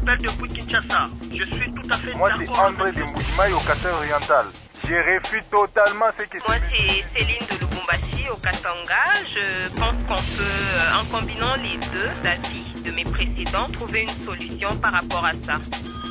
t'appelle depuis Kinshasa. Je suis tout à fait d'accord. Moi, c'est André de Mbujimayi au Katanga oriental. Je réfute totalement ce que Moi, c'est Céline de Lubumbashi au Katanga. Je pense qu'on peut, en combinant les deux avis de mes précédents, trouver une solution par rapport à ça.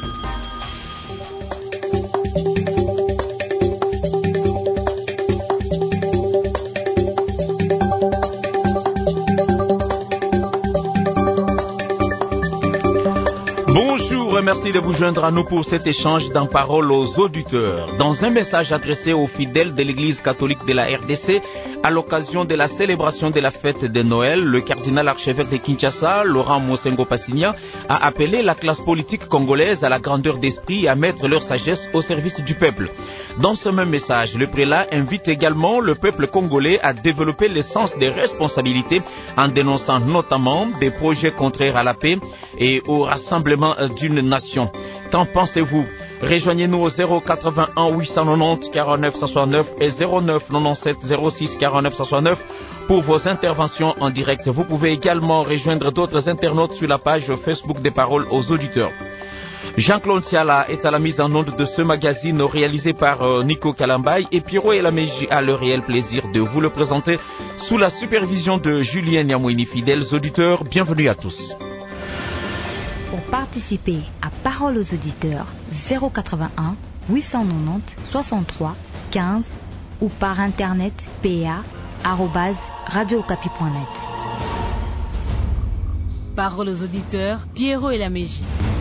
Merci de vous joindre à nous pour cet échange d'en parole aux auditeurs. Dans un message adressé aux fidèles de l'Église catholique de la RDC, à l'occasion de la célébration de la fête de Noël, le cardinal archevêque de Kinshasa, Laurent Mosengo Passigna, a appelé la classe politique congolaise à la grandeur d'esprit et à mettre leur sagesse au service du peuple. Dans ce même message, le prélat invite également le peuple congolais à développer le sens des responsabilités en dénonçant notamment des projets contraires à la paix et au rassemblement d'une nation. Qu'en pensez-vous? Rejoignez-nous au 081 890 49 69 et 09 97 06 49 69 pour vos interventions en direct. Vous pouvez également rejoindre d'autres internautes sur la page Facebook des Paroles aux auditeurs. Jean-Claude Siala est à la mise en onde de ce magazine réalisé par Nico Kalambay et Pierrot Elameji a le réel plaisir de vous le présenter sous la supervision de Julien Niamouini. Fidèles auditeurs, bienvenue à tous. Pour participer à Paroles aux auditeurs, 081 890 63 15 ou par internet pa@radiocapi.net. Paroles aux auditeurs, Pierrot Elameji.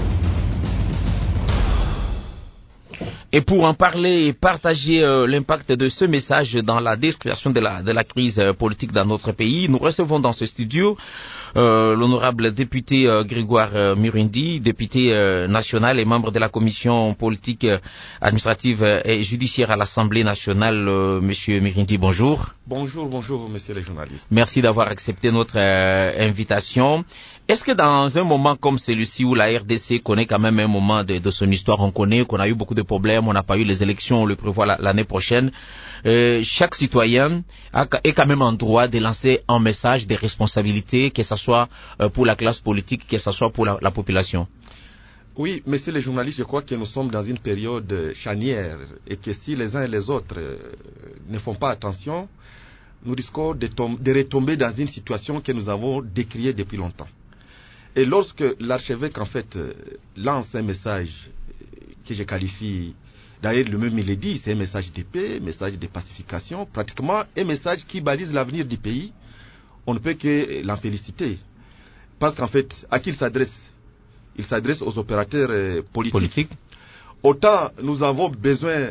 Et pour en parler et partager l'impact de ce message dans la description de la crise politique dans notre pays, nous recevons dans ce studio l'honorable député Grégoire Murindi, député national et membre de la commission politique, administrative et judiciaire à l'Assemblée nationale. Monsieur Murindi, bonjour. Bonjour, messieurs les journalistes. Merci d'avoir accepté notre invitation. Est-ce que dans un moment comme celui-ci où la RDC connaît quand même un moment de son histoire, on connaît qu'on a eu beaucoup de problèmes, on n'a pas eu les élections, on le prévoit l'année prochaine, chaque citoyen est quand même en droit de lancer un message de responsabilité, que ce soit pour la classe politique, que ce soit pour la population? Oui, messieurs les journalistes, je crois que nous sommes dans une période charnière et que si les uns et les autres ne font pas attention, nous risquons de retomber dans une situation que nous avons décriée depuis longtemps. Et lorsque l'archevêque, en fait, lance un message que je qualifie, d'ailleurs, lui-même il le dit, c'est un message de paix, un message de pacification, pratiquement un message qui balise l'avenir du pays, on ne peut que l'en féliciter. Parce qu'en fait, à qui il s'adresse? Il s'adresse aux opérateurs politiques. Autant nous avons besoin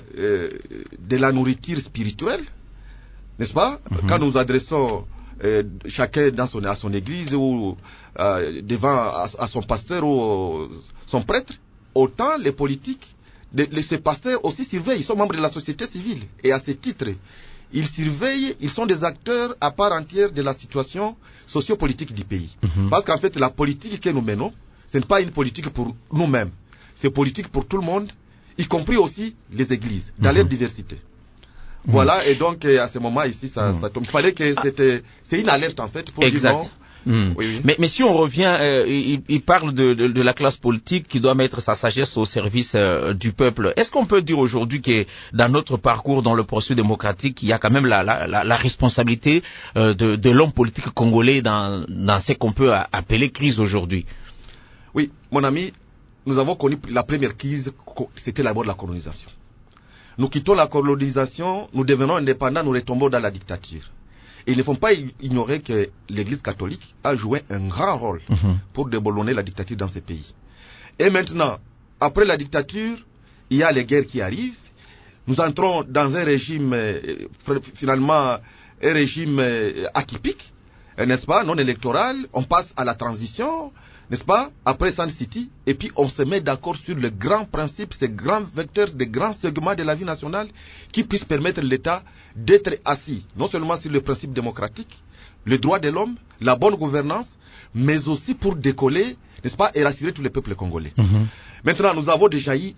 de la nourriture spirituelle, n'est-ce pas? Quand nous adressons chacun à son église ou devant à son pasteur ou son prêtre, autant les politiques, ces pasteurs aussi surveillent, ils sont membres de la société civile et à ce titre, ils surveillent, ils sont des acteurs à part entière de la situation sociopolitique du pays. Parce qu'en fait, la politique que nous menons, ce n'est pas une politique pour nous-mêmes, c'est politique pour tout le monde, y compris aussi les églises, dans leur diversité. Voilà, et donc à ce moment ici, ça tombe. Il fallait que c'est une alerte en fait pour exact. dire non. Oui. Mais si on revient, il parle de la classe politique qui doit mettre sa sagesse au service du peuple. Est-ce qu'on peut dire aujourd'hui que dans notre parcours, dans le processus démocratique, il y a quand même la responsabilité de l'homme politique congolais dans ce qu'on peut appeler crise aujourd'hui? Oui, mon ami, nous avons connu la première crise, c'était d'abord la colonisation. Nous quittons la colonisation, nous devenons indépendants, nous retombons dans la dictature. Et il ne faut pas ignorer que l'Église catholique a joué un grand rôle pour déboulonner la dictature dans ces pays. Et maintenant, après la dictature, il y a les guerres qui arrivent. Nous entrons dans un régime, finalement, un régime atypique, n'est-ce pas, non électoral. On passe à la transition, n'est-ce pas, après Sun City, et puis on se met d'accord sur le grand principe, ces grands vecteurs, des grands segments de la vie nationale qui puissent permettre à l'État d'être assis, non seulement sur le principe démocratique, le droit de l'homme, la bonne gouvernance, mais aussi pour décoller, n'est-ce pas, et rassurer tous les peuples congolais. Maintenant, nous avons déjà eu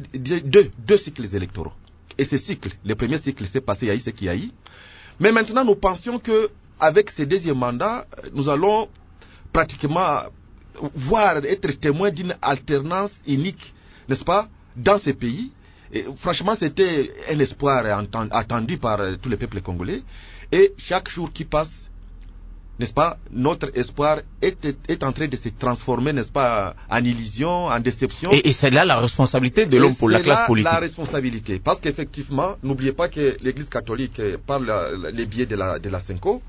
deux cycles électoraux. Et ces cycles, le premier cycle s'est passé, il y a eu ce qu'il y a eu. Mais maintenant, nous pensions que avec ces deuxièmes mandats, nous allons pratiquement voir, être témoin d'une alternance unique, n'est-ce pas, dans ces pays. Et franchement, c'était un espoir attendu par tous les peuples congolais. Et chaque jour qui passe, n'est-ce pas, notre espoir est en train de se transformer, n'est-ce pas, en illusion, en déception. Et c'est là la responsabilité de l'homme pour la classe politique. La responsabilité, parce qu'effectivement, n'oubliez pas que l'Église catholique, par les biais de la Senko,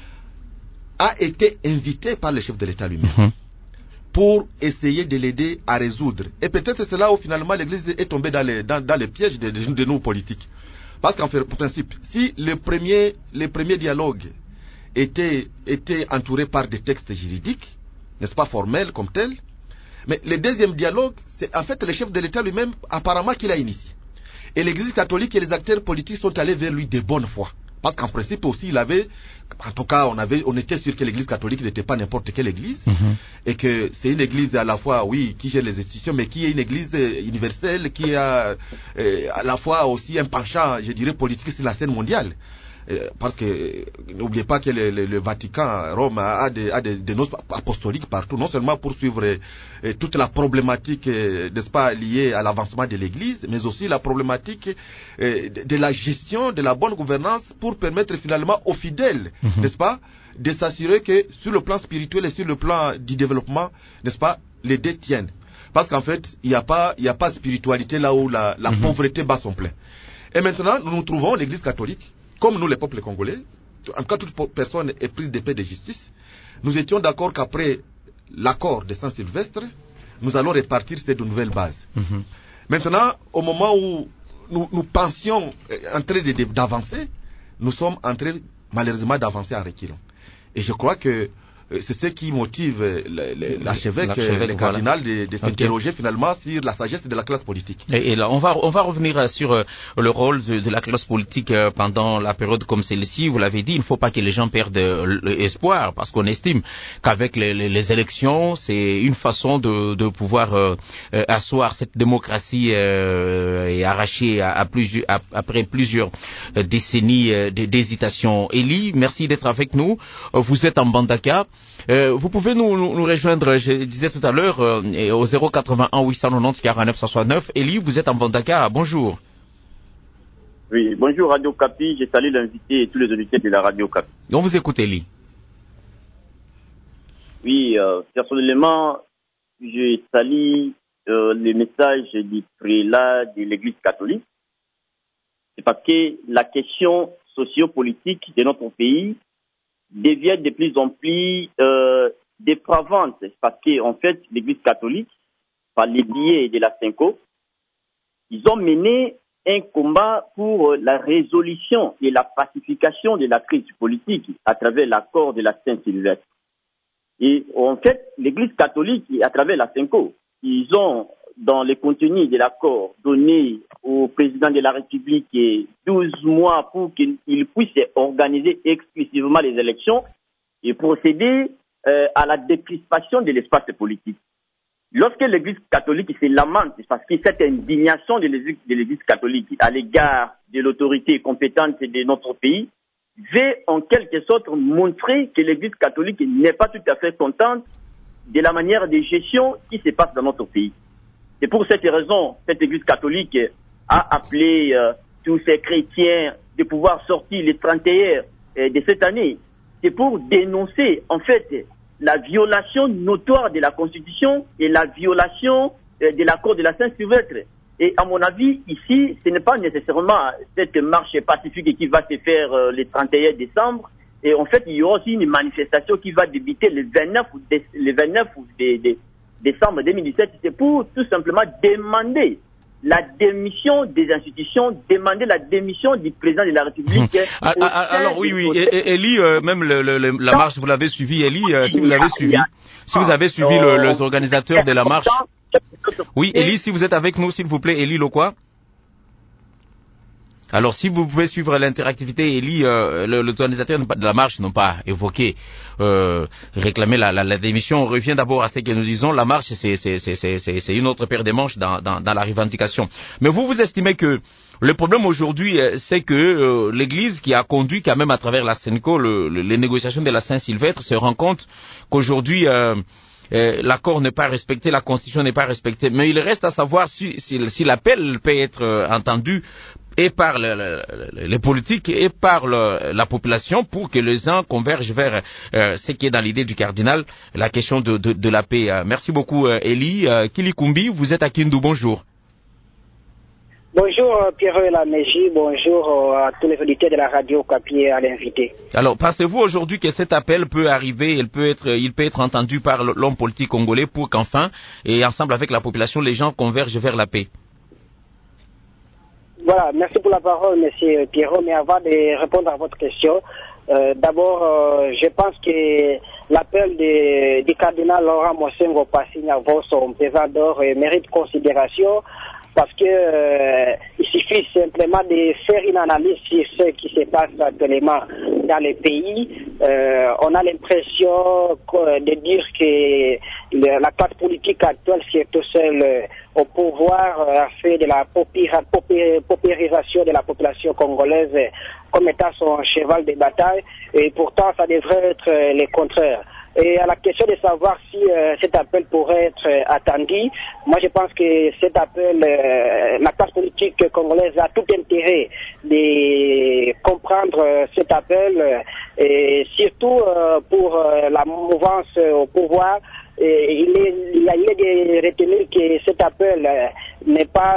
a été invitée par le chef de l'État lui-même pour essayer de l'aider à résoudre. Et peut-être c'est là où finalement l'Église est tombée dans les pièges de nos politiques. Parce qu'en fait, pour principe, si le premier dialogue était entouré par des textes juridiques, n'est-ce pas, formels comme tels, mais le deuxième dialogue, c'est en fait le chef de l'État lui-même, apparemment, qui l'a initié. Et l'Église catholique et les acteurs politiques sont allés vers lui de bonne foi. Parce qu'en principe aussi, en tout cas, on était sûr que l'Église catholique n'était pas n'importe quelle église, et que c'est une église à la fois, oui, qui gère les institutions, mais qui est une église universelle, qui a à la fois aussi un penchant, je dirais, politique sur la scène mondiale. Parce que n'oubliez pas que le Vatican, Rome, a des noces apostoliques partout, non seulement pour suivre toute la problématique, n'est-ce pas, liée à l'avancement de l'Église, mais aussi la problématique de la gestion, de la bonne gouvernance, pour permettre finalement aux fidèles, n'est-ce pas, de s'assurer que sur le plan spirituel et sur le plan du développement, n'est-ce pas, les deux tiennent. Parce qu'en fait, il n'y a pas spiritualité là où la pauvreté bat son plein. Et maintenant, nous trouvons l'Église catholique, comme nous les peuples congolais, en tout cas toute personne est prise de paix et de justice, nous étions d'accord qu'après l'accord de Saint-Sylvestre, nous allons répartir ces de nouvelles bases. Maintenant, au moment où nous pensions en train d'avancer, nous sommes en train malheureusement d'avancer en reculant. Et je crois que c'est ce qui motive l'archevêque, le cardinal, de s'interroger finalement sur la sagesse de la classe politique. Et là, on va revenir sur le rôle de la classe politique pendant la période comme celle-ci. Vous l'avez dit, il ne faut pas que les gens perdent l'espoir, parce qu'on estime qu'avec les élections, c'est une façon de pouvoir asseoir cette démocratie et arracher après plusieurs décennies d'hésitation. Élie, merci d'être avec nous. Vous êtes en Mbandaka. Vous pouvez nous rejoindre, je disais tout à l'heure, au 081 890 49 169. Élie, vous êtes en Mbandaka. Bonjour. Oui, bonjour Radio Kapi. Je salue l'invité et tous les auditeurs de la Radio Kapi. On vous écoute, Élie. Oui, personnellement, je salue le message du prélat de l'Église catholique. C'est parce que la question sociopolitique de notre pays devient de plus en plus dépravante, parce qu'en fait, l'Église catholique, par les biais de la Senko, ils ont mené un combat pour la résolution et la pacification de la crise politique à travers l'accord de la Saint-Sylvestre. Et en fait, l'Église catholique, à travers la Senko, ils ont, dans le contenu de l'accord, donné au président de la République 12 mois pour qu'il puisse organiser exclusivement les élections et procéder à la décrispation de l'espace politique. Lorsque l'Église catholique se lamente, parce que cette indignation de l'Église catholique à l'égard de l'autorité compétente de notre pays veut en quelque sorte montrer que l'Église catholique n'est pas tout à fait contente de la manière de gestion qui se passe dans notre pays. C'est pour cette raison, cette Église catholique a appelé tous ces chrétiens de pouvoir sortir les 31 de cette année. C'est pour dénoncer, en fait, la violation notoire de la Constitution et la violation de l'accord de la Saint-Sylvestre. Et à mon avis, ici, ce n'est pas nécessairement cette marche pacifique qui va se faire le 31 décembre. Et en fait, il y aura aussi une manifestation qui va débuter le 29 décembre 2017. C'est pour tout simplement demander la démission des institutions, demander la démission du président de la République. Alors oui, Élie, même la marche, vous l'avez suivi, Élie, si vous avez suivi les organisateurs de la marche. Oui, Élie, si vous êtes avec nous, s'il vous plaît, Élie Lokwa. Alors, si vous pouvez suivre l'interactivité, Élie, l'organisateur de la marche n'ont pas évoqué réclamer la démission. On revient d'abord à ce que nous disons. La marche, c'est une autre paire de manches dans la revendication. Mais vous estimez que le problème aujourd'hui, c'est que l'Église qui a conduit quand même à travers la Senko les négociations de la Saint-Sylvestre se rend compte qu'aujourd'hui l'accord n'est pas respecté, la constitution n'est pas respectée. Mais il reste à savoir si l'appel peut être entendu et par les politiques et par la population pour que les uns convergent vers ce qui est dans l'idée du cardinal, la question de la paix. Merci beaucoup, Elie. Kilikumbi, vous êtes à Kindu, bonjour. Bonjour Pierre Laméji, bonjour à tous les auditeurs de la radio Okapi et à l'invité. Alors, pensez-vous aujourd'hui que cet appel peut arriver, il peut être entendu par l'homme politique congolais pour qu'enfin, et ensemble avec la population, les gens convergent vers la paix? Voilà, merci pour la parole, monsieur Pierrot. Mais avant de répondre à votre question, d'abord, je pense que l'appel du cardinal Laurent Mosengo Passing à son pesant d'or mérite considération parce que il suffit simplement de faire une analyse sur ce qui se passe actuellement dans les pays. On a l'impression de dire que la classe politique actuelle, qui est tout seul au pouvoir, a fait de la paupérisation de la population congolaise comme étant son cheval de bataille, et pourtant ça devrait être le contraire. Et à la question de savoir si cet appel pourrait être attendu, moi je pense que cet appel, la classe politique congolaise a tout intérêt de comprendre cet appel, et surtout pour la mouvance au pouvoir. Il est de retenir que cet appel n'est pas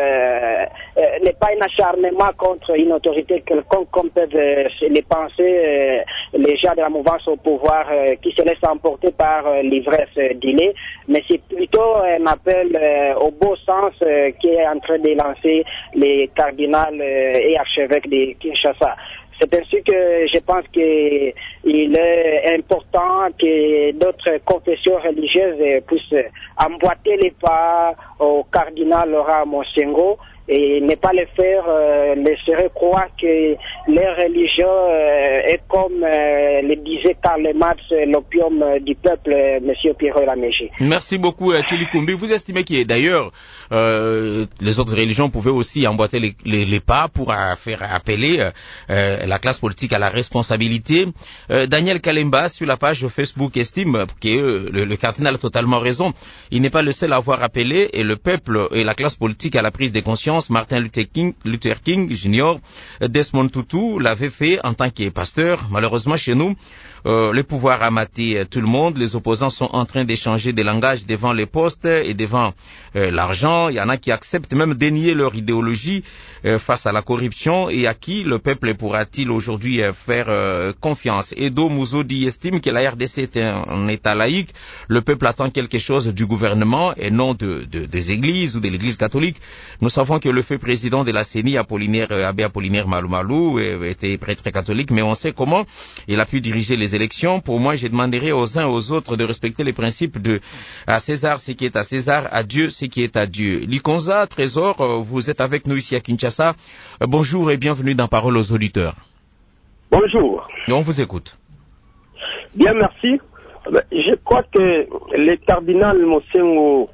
un acharnement contre une autorité quelconque comme peuvent le penser les gens de la mouvance au pouvoir qui se laissent emporter par l'ivresse d'îlée, mais c'est plutôt un appel au beau sens qui est en train de lancer les cardinals et archevêques de Kinshasa. C'est ainsi que je pense qu'il est important que d'autres confessions religieuses puissent emboîter les pas au cardinal Laurent Mosengo et ne pas les faire laisser croire que les religions est comme le disait Karl Marx, l'opium du peuple, monsieur Pierre Laméji. Merci beaucoup, Kilikumbi. Vous estimez qu'il y a d'ailleurs les autres religions pouvaient aussi emboîter les pas pour faire appeler la classe politique à la responsabilité. Daniel Kalemba, sur la page Facebook, estime que le cardinal a totalement raison. Il n'est pas le seul à avoir appelé, et le peuple et la classe politique à la prise de conscience. Martin Luther King Jr., Desmond Tutu l'avait fait en tant que pasteur. Malheureusement, chez nous, le pouvoir a maté tout le monde. Les opposants sont en train d'échanger des langages devant les postes et devant l'argent. Il y en a qui acceptent même dénier leur idéologie face à la corruption, et à qui le peuple pourra-t-il aujourd'hui faire confiance? Edo Mouzodi estime que la RDC est un État laïque. Le peuple attend quelque chose du gouvernement et non des églises ou de l'église catholique. Nous savons que le feu président de la CENI, Abbé Apollinaire Malou était prêtre catholique, mais on sait comment il a pu diriger les élections. Pour moi, je demanderai aux uns et aux autres de respecter les principes de à César ce qui est à César, à Dieu ce qui est à Dieu. Likonza, Trésor, vous êtes avec nous ici à Kinshasa. Bonjour et bienvenue dans Parole aux auditeurs. Bonjour. Et on vous écoute. Bien, merci. Je crois que le cardinal Mosengo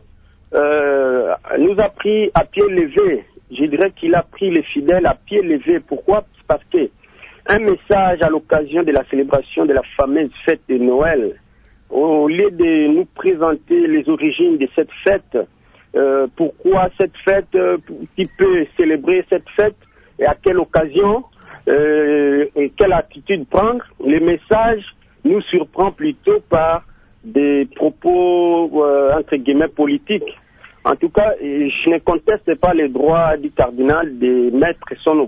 nous a pris à pied levé. Je dirais qu'il a pris les fidèles à pied levé. Pourquoi? Parce que un message à l'occasion de la célébration de la fameuse fête de Noël, au lieu de nous présenter les origines de cette fête, pourquoi cette fête, qui peut célébrer cette fête et à quelle occasion, et quelle attitude prendre, le message nous surprend plutôt par des propos entre guillemets politiques. En tout cas, je ne conteste pas le droit du cardinal de mettre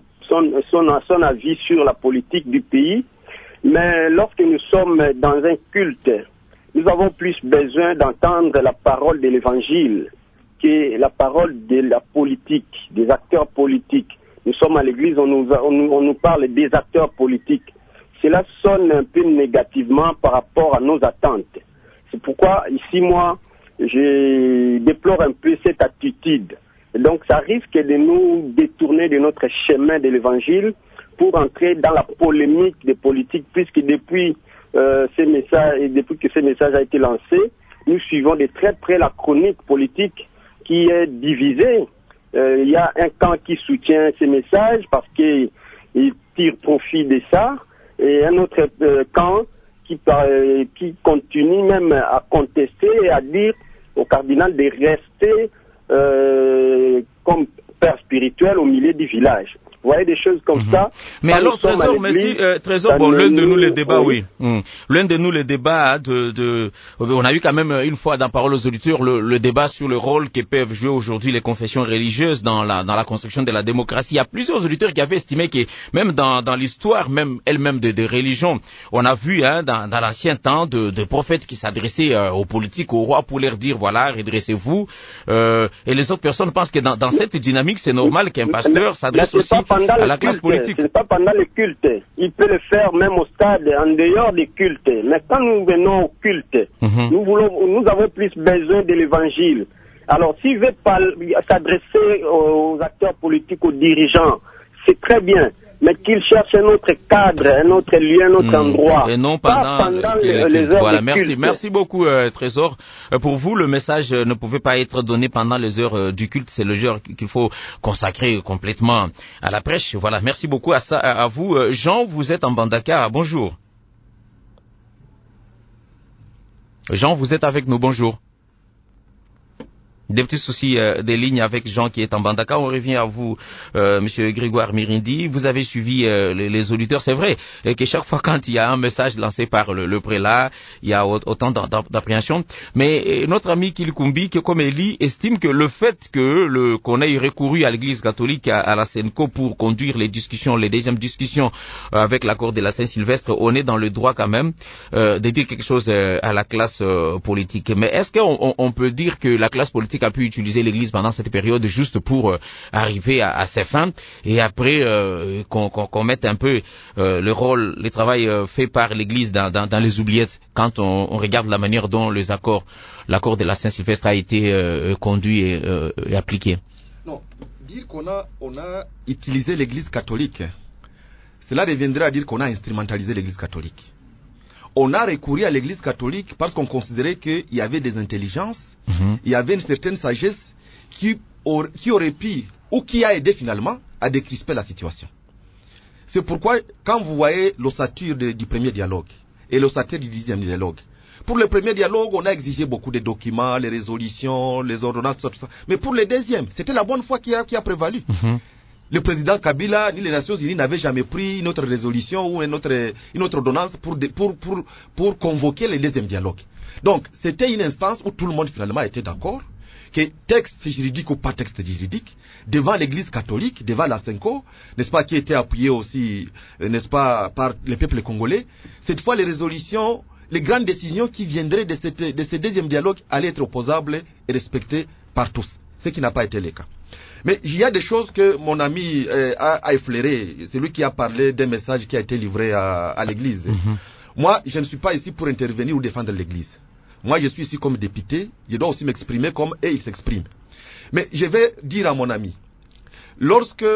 son avis sur la politique du pays, mais lorsque nous sommes dans un culte, nous avons plus besoin d'entendre la parole de l'évangile que la parole de la politique, des acteurs politiques. Nous sommes à l'église, on nous parle des acteurs politiques. Cela sonne un peu négativement par rapport à nos attentes. C'est pourquoi ici, moi, je déplore un peu cette attitude. Donc ça risque de nous détourner de notre chemin de l'évangile pour entrer dans la polémique des politiques, puisque depuis que ce message a été lancé, nous suivons de très près la chronique politique qui est divisée. Il y a un camp qui soutient ces messages parce qu'il tire profit de ça, et un autre camp qui continuent même à contester et à dire au cardinal de rester comme père spirituel au milieu du village. Vous voyez des choses comme ça. Mais alors, Trésor, merci. Trésor, bon, l'un de nous les débats, oui. L'un de nous les débats on a eu quand même une fois dans Parole aux auditeurs le débat sur le rôle que peuvent jouer aujourd'hui les confessions religieuses dans la construction de la démocratie. Il y a plusieurs auditeurs qui avaient estimé que même dans l'histoire même elle-même des religions, on a vu dans l'ancien temps de prophètes qui s'adressaient aux politiques, aux rois pour leur dire voilà, redressez-vous. Et les autres personnes pensent que dans cette dynamique, c'est normal qu'un pasteur s'adresse aussi à la classe politique. Ce n'est pas pendant le culte. Il peut le faire même au stade, en dehors des cultes. Mais quand nous venons au culte, nous avons plus besoin de l'évangile. Alors, s'il veut s'adresser aux acteurs politiques, aux dirigeants, c'est très bien. Mais qu'il cherche un autre cadre, un autre lieu, un autre endroit. Et non pendant les heures voilà, merci beaucoup, Trésor. Pour vous, le message ne pouvait pas être donné pendant les heures du culte. C'est le genre qu'il faut consacrer complètement à la prêche. Voilà, merci beaucoup à vous. Jean, vous êtes en Bandaka. Bonjour. Jean, vous êtes avec nous. Bonjour. Des petits soucis des lignes avec Jean qui est en Bandaka. On revient à vous, Monsieur Grégoire Mirindi. Vous avez suivi les auditeurs. C'est vrai que chaque fois quand il y a un message lancé par le prélat, il y a autant d'appréhension. Mais notre ami Kilkumbi, comme Eli, estime que le fait qu'on ait recouru à l'Église catholique, à la Senco pour conduire les deuxièmes discussions avec l'accord de la Saint-Sylvestre, on est dans le droit quand même de dire quelque chose à la classe politique. Mais est-ce qu'on peut dire que la classe politique a pu utiliser l'Église pendant cette période juste pour arriver à ses fins et après qu'on mette un peu le travail fait par l'Église dans les oubliettes quand on regarde la manière dont l'accord de la Saint-Sylvestre a été conduit et appliqué. Non, dire qu'on a utilisé l'Église catholique, cela reviendrait à dire qu'on a instrumentalisé l'Église catholique. On a recouru à l'Église catholique parce qu'on considérait qu'il y avait des intelligences, il y avait une certaine sagesse qui aurait pu, ou qui a aidé finalement à décrisper la situation. C'est pourquoi, quand vous voyez l'ossature du premier dialogue et l'ossature du 10e dialogue, pour le premier dialogue, on a exigé beaucoup de documents, les résolutions, les ordonnances, tout ça. Mais pour le deuxième, c'était la bonne foi qui a prévalu. Le président Kabila ni les Nations Unies n'avaient jamais pris une autre résolution ou une autre ordonnance pour convoquer le deuxième dialogue. Donc, c'était une instance où tout le monde finalement était d'accord que texte juridique ou pas texte juridique, devant l'Église catholique, devant la Senco, n'est-ce pas, qui était appuyée aussi, n'est-ce pas, par le peuple congolais, cette fois les résolutions, les grandes décisions qui viendraient de ce deuxième dialogue allaient être opposables et respectées par tous, ce qui n'a pas été le cas. Mais il y a des choses que mon ami a effleurées. C'est lui qui a parlé d'un message qui a été livré à l'Église. Moi, je ne suis pas ici pour intervenir ou défendre l'Église. Moi, je suis ici comme député. Je dois aussi m'exprimer comme eux, ils s'expriment. Mais je vais dire à mon ami, lorsque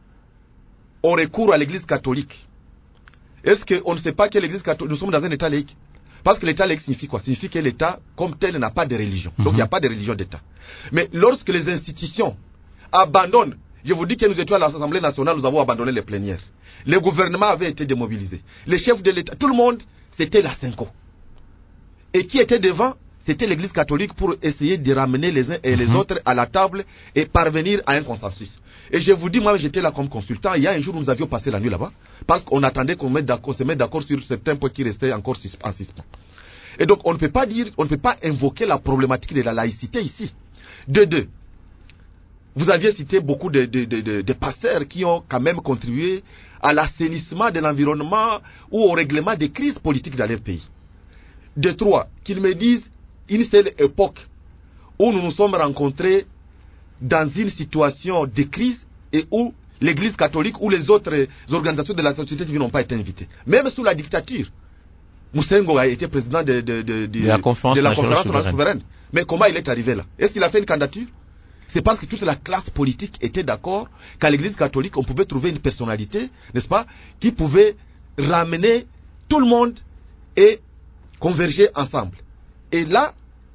on recourt à l'Église catholique, est-ce qu'on ne sait pas que l'Église catholique, nous sommes dans un État laïque? Parce que l'État laïque signifie quoi? Signifie que l'État, comme tel, n'a pas de religion. Donc, il n'y a pas de religion d'État. Mais lorsque les institutions abandonnent, je vous dis que nous étions à l'Assemblée nationale, nous avons abandonné les plénières. Le gouvernement avait été démobilisé. Les chefs de l'État, tout le monde, c'était la Senco. Et qui était devant? C'était l'Église catholique pour essayer de ramener les uns et les autres à la table et parvenir à un consensus. Et je vous dis, moi j'étais là comme consultant, il y a un jour où nous avions passé la nuit là-bas, parce qu'on attendait qu'on se mette d'accord sur certains points qui restaient encore en suspens. Et donc on ne peut pas dire, on ne peut pas invoquer la problématique de la laïcité ici. De deux, vous aviez cité beaucoup de pasteurs qui ont quand même contribué à l'assainissement de l'environnement ou au règlement des crises politiques dans leur pays. De trois, qu'ils me disent une seule époque où nous nous sommes rencontrés dans une situation de crise et où l'Église catholique ou les autres organisations de la société civile n'ont pas été invitées. Même sous la dictature, Moussengo a été président de la conférence nationale souveraine. Mais comment il est arrivé là? Est-ce qu'il a fait une candidature? C'est parce que toute la classe politique était d'accord qu'à l'Église catholique, on pouvait trouver une personnalité, n'est-ce pas, qui pouvait ramener tout le monde et converger ensemble. Et là,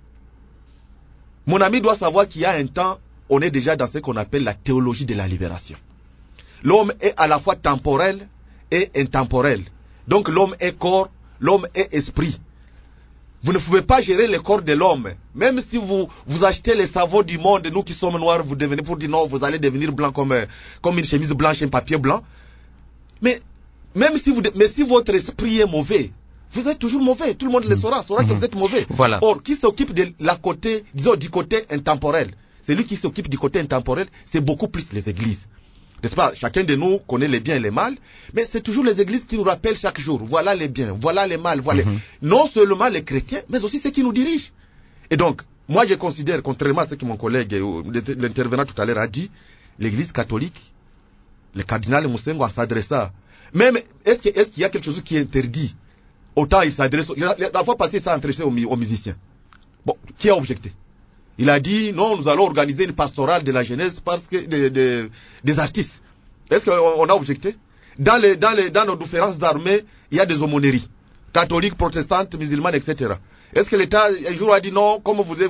mon ami doit savoir qu'il y a un temps, on est déjà dans ce qu'on appelle la théologie de la libération. L'homme est à la fois temporel et intemporel. Donc l'homme est corps, l'homme est esprit. Vous ne pouvez pas gérer le corps de l'homme. Même si vous achetez les savons du monde, nous qui sommes noirs, vous devenez pour dire non, vous allez devenir blanc comme une chemise blanche, un papier blanc. Mais si votre esprit est mauvais, vous êtes toujours mauvais. Tout le monde le saura que vous êtes mauvais. Voilà. Or, qui s'occupe du côté intemporel? Celui qui s'occupe du côté intemporel, c'est beaucoup plus les églises. N'est-ce pas? Chacun de nous connaît les biens et les mal, mais c'est toujours les églises qui nous rappellent chaque jour. Voilà les biens, voilà les mal, voilà. Non seulement les chrétiens, mais aussi ceux qui nous dirigent. Et donc, moi je considère, contrairement à ce que mon collègue, l'intervenant tout à l'heure a dit, l'église catholique, le cardinal Moussengo s'adressa. Même, est-ce qu'il y a quelque chose qui est interdit? Autant il s'adresse, la fois passée, il s'est adressé aux musiciens. Bon, qui a objecté? Il a dit, non, nous allons organiser une pastorale de la jeunesse parce que des artistes. Est-ce qu'on a objecté? Dans nos différentes armées, il y a des aumôneries. Catholiques, protestantes, musulmanes, etc. Est-ce que l'État, un jour, a dit non, comme vous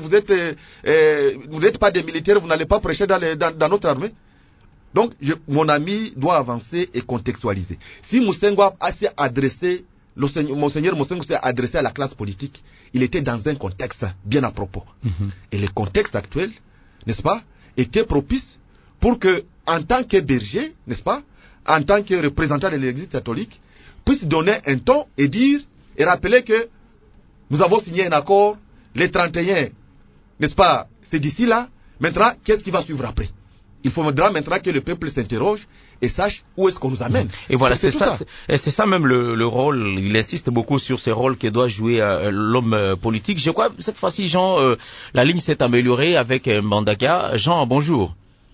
n'êtes pas des militaires, vous n'allez pas prêcher dans notre armée? Donc, mon ami doit avancer et contextualiser. Si Moussengo s'est adressé, Monseigneur Moussengo s'est adressé à la classe politique, il était dans un contexte bien à propos. Et le contexte actuel, n'est-ce pas, était propice pour que, en tant que berger, n'est-ce pas, en tant que représentant de l'Église catholique, puisse donner un ton et dire, et rappeler que nous avons signé un accord, les 31, n'est-ce pas, c'est d'ici là, maintenant, qu'est-ce qui va suivre après? Il faudra maintenant que le peuple s'interroge et sache où est-ce qu'on nous amène. Et voilà, c'est ça même le rôle. Il insiste beaucoup sur ce rôle que doit jouer l'homme politique. Je crois cette fois-ci, Jean, la ligne s'est améliorée avec Mbandaka. Jean, bonjour.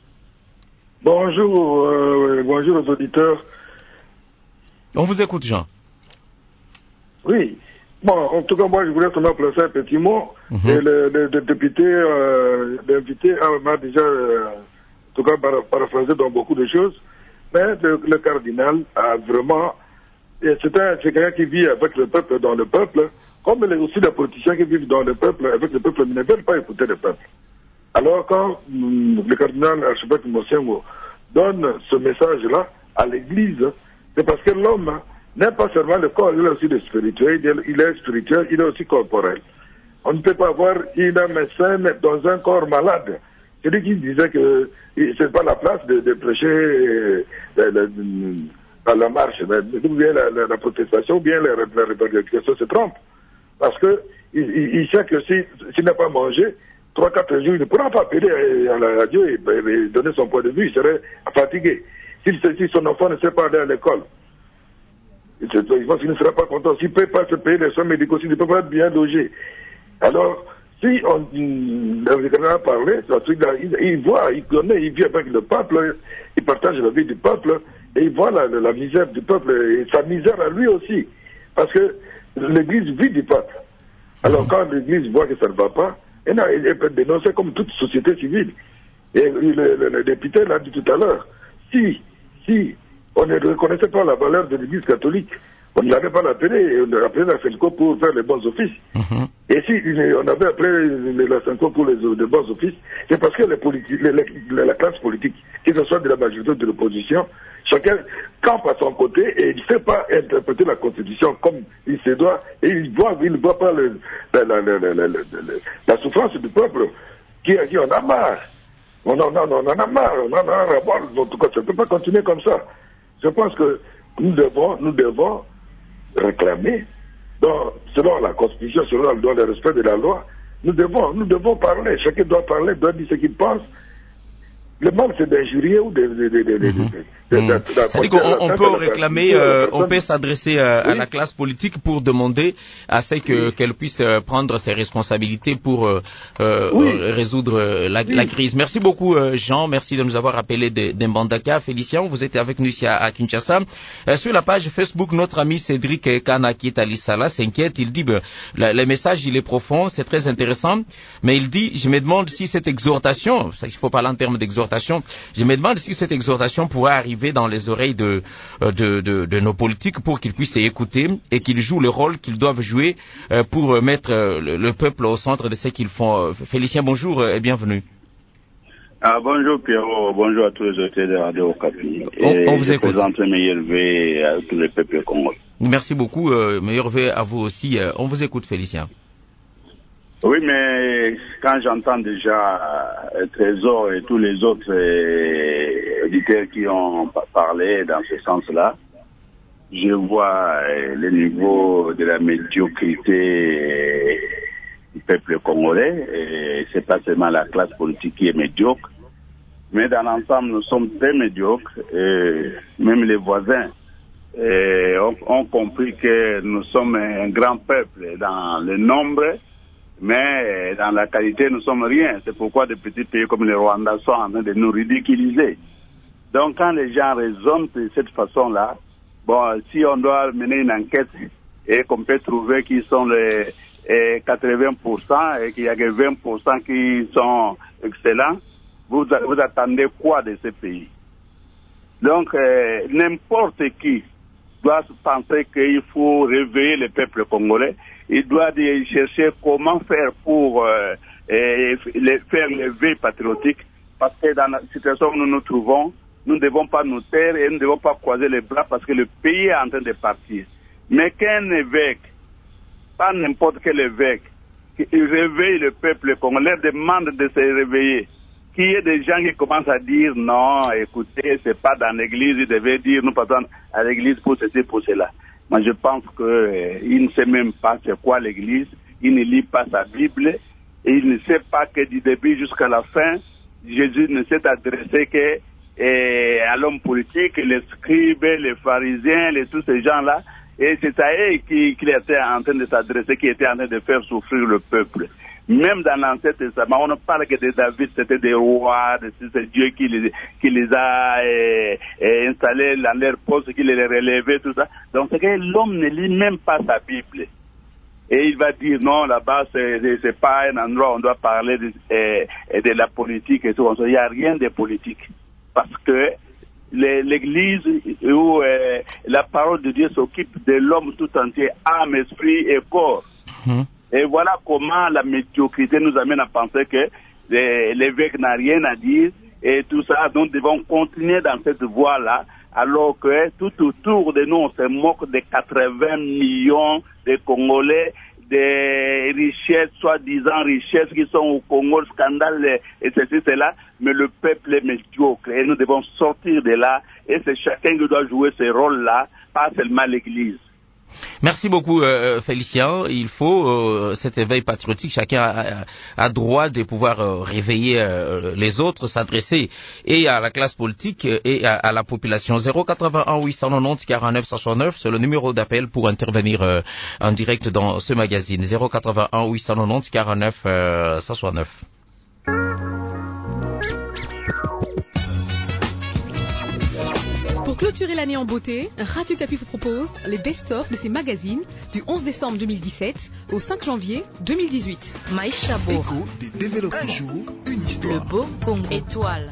Bonjour, bonjour aux auditeurs. On vous écoute, Jean. Oui. Bon, en tout cas, moi, je voulais seulement placer un petit mot. Et le député, l'invité m'a déjà, en tout cas, paraphrasé dans beaucoup de choses. Mais le cardinal a vraiment... C'est quelqu'un qui vit avec le peuple, dans le peuple, comme aussi les politiciens qui vivent dans le peuple, avec le peuple, mais ne veulent pas écouter le peuple. Alors, quand le cardinal archevêque Moussengo donne ce message-là à l'Église, c'est parce que l'homme n'est pas seulement le corps, il est aussi le spirituel, il est spirituel, il est aussi corporel. On ne peut pas avoir une médecin dans un corps malade. Celui qui disait que c'est pas la place de prêcher à la marche, ou bien la protestation, ou bien la révolution se trompe. Parce que il sait que s'il n'a pas mangé 3-4 jours, il ne pourra pas appeler à la radio et donner son point de vue, il serait fatigué. Si son enfant ne sait pas aller à l'école, il pense qu'il ne sera pas content. S'il ne peut pas se payer les soins médicaux, s'il ne peut pas être bien logé. Alors, si le a parlé, il voit, il connaît, il vit avec le peuple, il partage la vie du peuple, et il voit la misère du peuple, et sa misère à lui aussi. Parce que l'Église vit du peuple. Alors quand l'Église voit que ça ne va pas, elle peut dénoncer comme toute société civile. Et le député l'a dit tout à l'heure, si on ne reconnaissait pas la valeur de l'Église catholique, on ne l'avait pas appelé, on a appelé la Senco pour faire les bons offices. Et si on avait appelé la Senco pour les bons offices, c'est parce que la classe politique, que ce soit de la majorité ou de l'opposition, chacun campe à son côté et il ne fait pas interpréter la Constitution comme il se doit, et il ne voit pas la souffrance du peuple qui en a marre. On en a marre, on en a marre. En tout cas, ça ne peut pas continuer comme ça. Je pense que nous devons réclamer, selon la Constitution, selon le respect de la loi, nous devons parler. Chacun doit parler, doit dire ce qu'il pense. Le mal, c'est d'injurier ou c'est-à-dire qu'on peut réclamer, on peut s'adresser à la classe politique pour demander à ce qu'elle puisse prendre ses responsabilités pour résoudre la crise. Merci beaucoup, Jean. Merci de nous avoir appelé d'Mbandaka. Félicien, vous êtes avec nous ici à Kinshasa. Sur la page Facebook, notre ami Cédric Kana qui est à l'Issala s'inquiète. Il dit, le message, il est profond, c'est très intéressant, mais il dit, je me demande si cette exhortation, il faut parler en termes d'exhortation, je me demande si cette exhortation pourrait arriver dans les oreilles de nos politiques pour qu'ils puissent écouter et qu'ils jouent le rôle qu'ils doivent jouer pour mettre le peuple au centre de ce qu'ils font. Félicien, bonjour et bienvenue. Bonjour Pierrot, bonjour à tous les auditeurs de Radio Okapi. On vous écoute. Je présente meilleur vœu à tous les peuples congolais. Merci beaucoup, meilleur vœu à vous aussi. On vous écoute, Félicien. Oui, mais quand j'entends déjà Trésor et tous les autres auditeurs qui ont parlé dans ce sens-là, je vois le niveau de la médiocrité du peuple congolais. Et c'est pas seulement la classe politique qui est médiocre, mais dans l'ensemble, nous sommes très médiocres. Et même les voisins ont compris que nous sommes un grand peuple dans le nombre, mais dans la qualité, nous sommes rien. C'est pourquoi des petits pays comme le Rwanda sont en train de nous ridiculiser. Donc, quand les gens raisonnent de cette façon-là, bon, si on doit mener une enquête et qu'on peut trouver qui sont les 80% et qu'il y a que 20% qui sont excellents, vous attendez quoi de ces pays? Donc, n'importe qui doit penser qu'il faut réveiller le peuple congolais. Il doit chercher comment faire pour faire lever patriotique, parce que dans la situation où nous nous trouvons, nous ne devons pas nous taire et nous ne devons pas croiser les bras parce que le pays est en train de partir. Mais qu'un évêque, pas n'importe quel évêque, qui réveille le peuple congolais, demande de se réveiller, qu'il y ait des gens qui commencent à dire non, écoutez, c'est pas dans l'église, ils devaient dire nous partons à l'église pour ceci, pour cela. Moi, je pense qu'il ne sait même pas c'est quoi l'église, il ne lit pas sa Bible, et il ne sait pas que du début jusqu'à la fin, Jésus ne s'est adressé à l'homme politique, les scribes, les pharisiens, tous ces gens-là, et c'est à eux qu'il était en train de s'adresser, qui était en train de faire souffrir le peuple. Même dans l'Ancien Testament, on ne parle que de David, c'était des rois, c'est Dieu qui les a installés dans leur poste, qui les relevait, tout ça. Donc c'est que l'homme ne lit même pas sa Bible. Et il va dire non, là-bas c'est pas un endroit où on doit parler de la politique et tout. Il n'y a rien de politique. Parce que l'église où la parole de Dieu s'occupe de l'homme tout entier, âme, esprit et corps. Et voilà comment la médiocrité nous amène à penser que l'évêque n'a rien à dire et tout ça. Nous devons continuer dans cette voie-là, alors que tout autour de nous, on se moque de 80 millions de Congolais, des richesses, soi-disant richesses qui sont au Congo, le scandale et ceci, cela, mais le peuple est médiocre et nous devons sortir de là et c'est chacun qui doit jouer ce rôle-là, pas seulement l'Église. Merci beaucoup, Félicien. Il faut cet éveil patriotique. Chacun a droit de pouvoir réveiller les autres, s'adresser et à la classe politique et à la population. 081 890 49 69, c'est le numéro d'appel pour intervenir en direct dans ce magazine. 081 890 49 69. Pour clôturer l'année en beauté, Radio Okapi vous propose les best-of de ses magazines du 11 décembre 2017 au 5 janvier 2018. Maïcha Bora. Écho des développements. Un jour, une histoire. Le beau Congo. Étoile.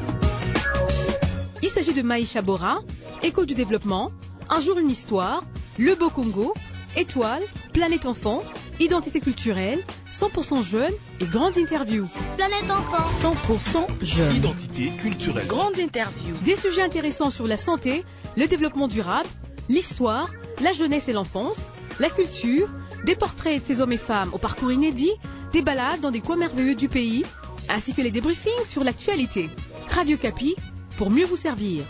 Il s'agit de Maïcha Bora, Écho du développement, Un jour, une histoire, Le beau Congo, Étoile, Planète enfant, Identité culturelle, 100% jeune et grande interview. Planète enfant. 100% jeune. Identité culturelle. Grande interview. Des sujets intéressants sur la santé, le développement durable, l'histoire, la jeunesse et l'enfance, la culture, des portraits de ces hommes et femmes au parcours inédit, des balades dans des coins merveilleux du pays, ainsi que les débriefings sur l'actualité. Radio Okapi, pour mieux vous servir.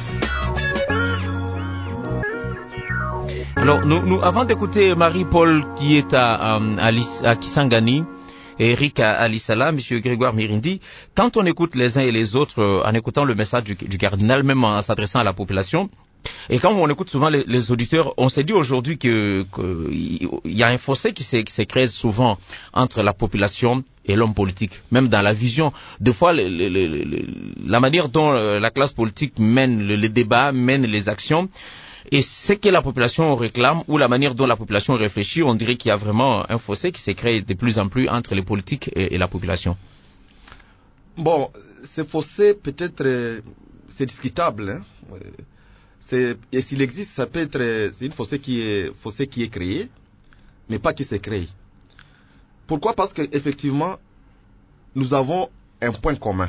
Alors, nous, avant d'écouter Marie-Paul qui est à Kisangani, et Eric à Alisala, Monsieur Grégoire Mirindi, quand on écoute les uns et les autres, en écoutant le message du cardinal, même en s'adressant à la population, et quand on écoute souvent les auditeurs, on s'est dit aujourd'hui qu'il y a un fossé qui se crée souvent entre la population et l'homme politique, même dans la vision. Des fois, la manière dont la classe politique mène les débats, mène les actions, et ce que la population réclame ou la manière dont la population réfléchit, on dirait qu'il y a vraiment un fossé qui s'est créé de plus en plus entre les politiques et la population. Bon, ce fossé peut-être c'est discutable, hein. Et s'il existe, ça peut être c'est une fossé qui est créée, mais pas qui s'est créée. Pourquoi? Parce que effectivement, nous avons un point commun.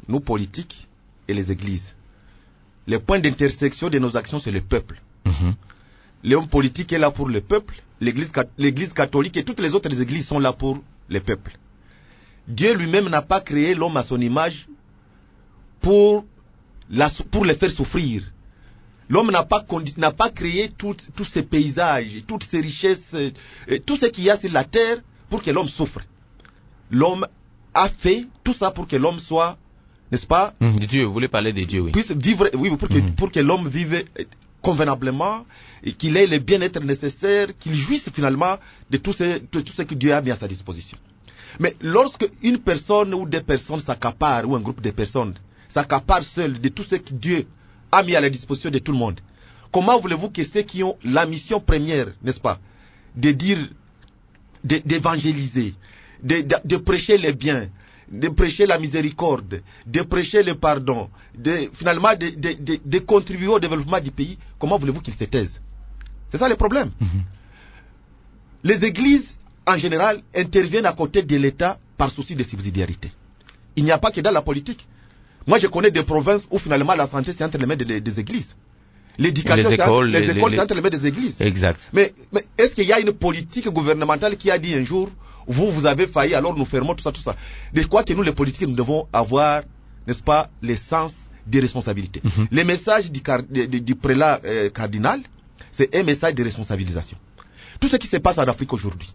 nous politiques et les églises. Le point d'intersection de nos actions, c'est le peuple. L'homme politique est là pour le peuple, l'église catholique et toutes les autres églises sont là pour le peuple. Dieu lui-même n'a pas créé l'homme à son image pour le faire souffrir. L'homme n'a pas créé tous ces paysages, toutes ces richesses, tout ce qu'il y a sur la terre pour que l'homme souffre. L'homme a fait tout ça pour que l'homme soit, n'est-ce pas? Dieu, vous voulez parler de Dieu, oui. Puisse vivre, oui, pour que l'homme vive convenablement, et qu'il ait le bien-être nécessaire, qu'il jouisse finalement de tout ce que Dieu a mis à sa disposition. Mais lorsque une personne ou des personnes s'accaparent, ou un groupe de personnes s'accaparent seuls de tout ce que Dieu a mis à la disposition de tout le monde, comment voulez-vous que ceux qui ont la mission première, n'est-ce pas, de dire, d'évangéliser, de prêcher les biens, de prêcher la miséricorde, de prêcher le pardon, finalement de contribuer au développement du pays, comment voulez-vous qu'ils se taisent? C'est ça le problème. Les églises, en général, interviennent à côté de l'État par souci de subsidiarité. Il n'y a pas que dans la politique. Moi, je connais des provinces où finalement la santé c'est entre les mains des églises. L'éducation, les écoles c'est entre les mains des églises. Exact. Mais est-ce qu'il y a une politique gouvernementale qui a dit un jour, vous avez failli, alors nous fermons tout ça. Je crois que nous, les politiques, nous devons avoir, n'est-ce pas, le sens des responsabilités. Le message du prélat cardinal, c'est un message de responsabilisation. Tout ce qui se passe en Afrique aujourd'hui,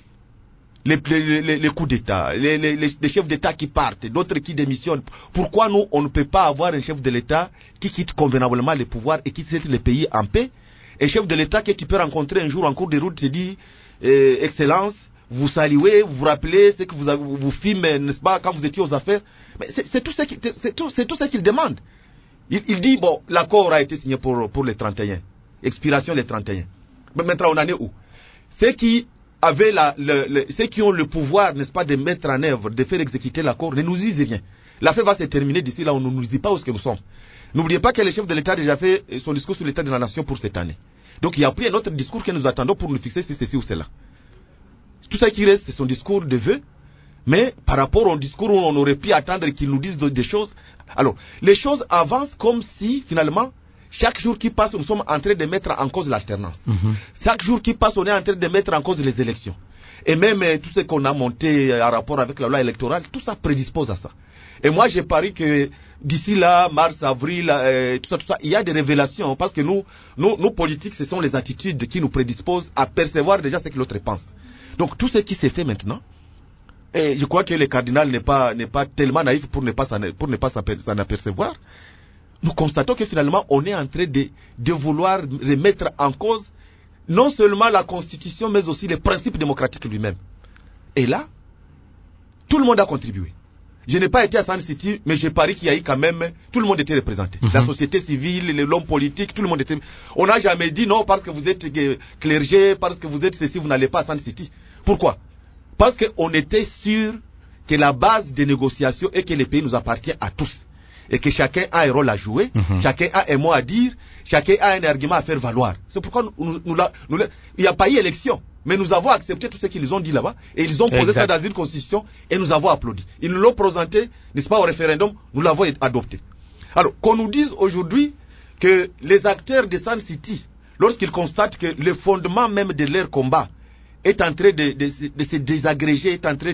les coups d'État, les chefs d'État qui partent, d'autres qui démissionnent. Pourquoi nous, on ne peut pas avoir un chef de l'État qui quitte convenablement le pouvoir et qui quitte le pays en paix? Un chef de l'État que tu peux rencontrer un jour en cours de route te dit, Excellence, vous saluez, vous vous rappelez ce que vous filmez, n'est-ce pas, quand vous étiez aux affaires. Mais c'est tout ce qu'il demande. Il dit, bon, l'accord a été signé pour les 31. Expiration les 31. Mais maintenant, on en est où? Ceux qui ont le pouvoir, n'est-ce pas, de mettre en œuvre, de faire exécuter l'accord, ne nous disent rien. L'affaire va se terminer d'ici là, on ne nous dit pas où est-ce que nous sommes. N'oubliez pas que le chef de l'État a déjà fait son discours sur l'état de la nation pour cette année. Donc il y a pris un autre discours que nous attendons pour nous fixer si ceci ou cela. Tout ça qui reste, c'est son discours de vœux, mais par rapport au discours où on aurait pu attendre qu'il nous dise des choses. Alors, les choses avancent comme si, finalement, chaque jour qui passe, nous sommes en train de mettre en cause l'alternance. Chaque jour qui passe, on est en train de mettre en cause les élections. Et même tout ce qu'on a monté en rapport avec la loi électorale, tout ça prédispose à ça. Et moi, j'ai parié que d'ici là, mars, avril, tout ça, il y a des révélations. Parce que nous politiques, ce sont les attitudes qui nous prédisposent à percevoir déjà ce que l'autre pense. Donc, tout ce qui s'est fait maintenant, et je crois que le cardinal n'est pas tellement naïf pour ne pas s'en apercevoir. Nous constatons que finalement, on est en train de vouloir remettre en cause non seulement la Constitution, mais aussi les principes démocratiques lui-même. Et là, tout le monde a contribué. Je n'ai pas été à Sun City, mais j'ai parié qu'il y a eu quand même, tout le monde était représenté. La société civile, l'homme politique, tout le monde était. On n'a jamais dit non parce que vous êtes clergé, parce que vous êtes ceci, vous n'allez pas à Sun City. Pourquoi? Parce qu'on était sûr que la base des négociations est que le pays nous appartient à tous. Et que chacun a un rôle à jouer, chacun a un mot à dire, chacun a un argument à faire valoir. C'est pourquoi il n'y a pas eu élection. Mais nous avons accepté tout ce qu'ils ont dit là-bas, et ils ont posé ça dans une constitution, et nous avons applaudi. Ils nous l'ont présenté, n'est-ce pas, au référendum, nous l'avons adopté. Alors, qu'on nous dise aujourd'hui que les acteurs de Sun City, lorsqu'ils constatent que le fondement même de leur combat est en train de se désagréger, est en train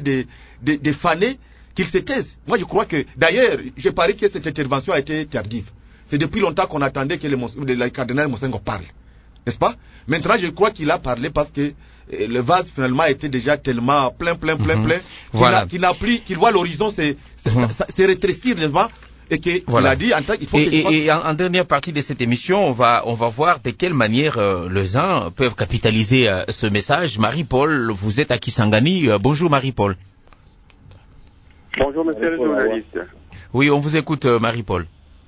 de faner, qu'ils se taisent. Moi, je crois que, d'ailleurs, je parie que cette intervention a été tardive. C'est depuis longtemps qu'on attendait que le cardinal Mosengo parle. N'est-ce pas? Maintenant, je crois qu'il a parlé parce que le vase, finalement, était déjà tellement plein, voilà. qu'il voit l'horizon se rétrécir, n'est-ce pas? Et qu'il a dit, il faut et en dernière partie de cette émission, on va voir de quelle manière les gens peuvent capitaliser ce message. Marie-Paul, vous êtes à Kisangani. Bonjour Marie-Paul. Bonjour monsieur le journaliste. Oui, on vous écoute Marie-Paul.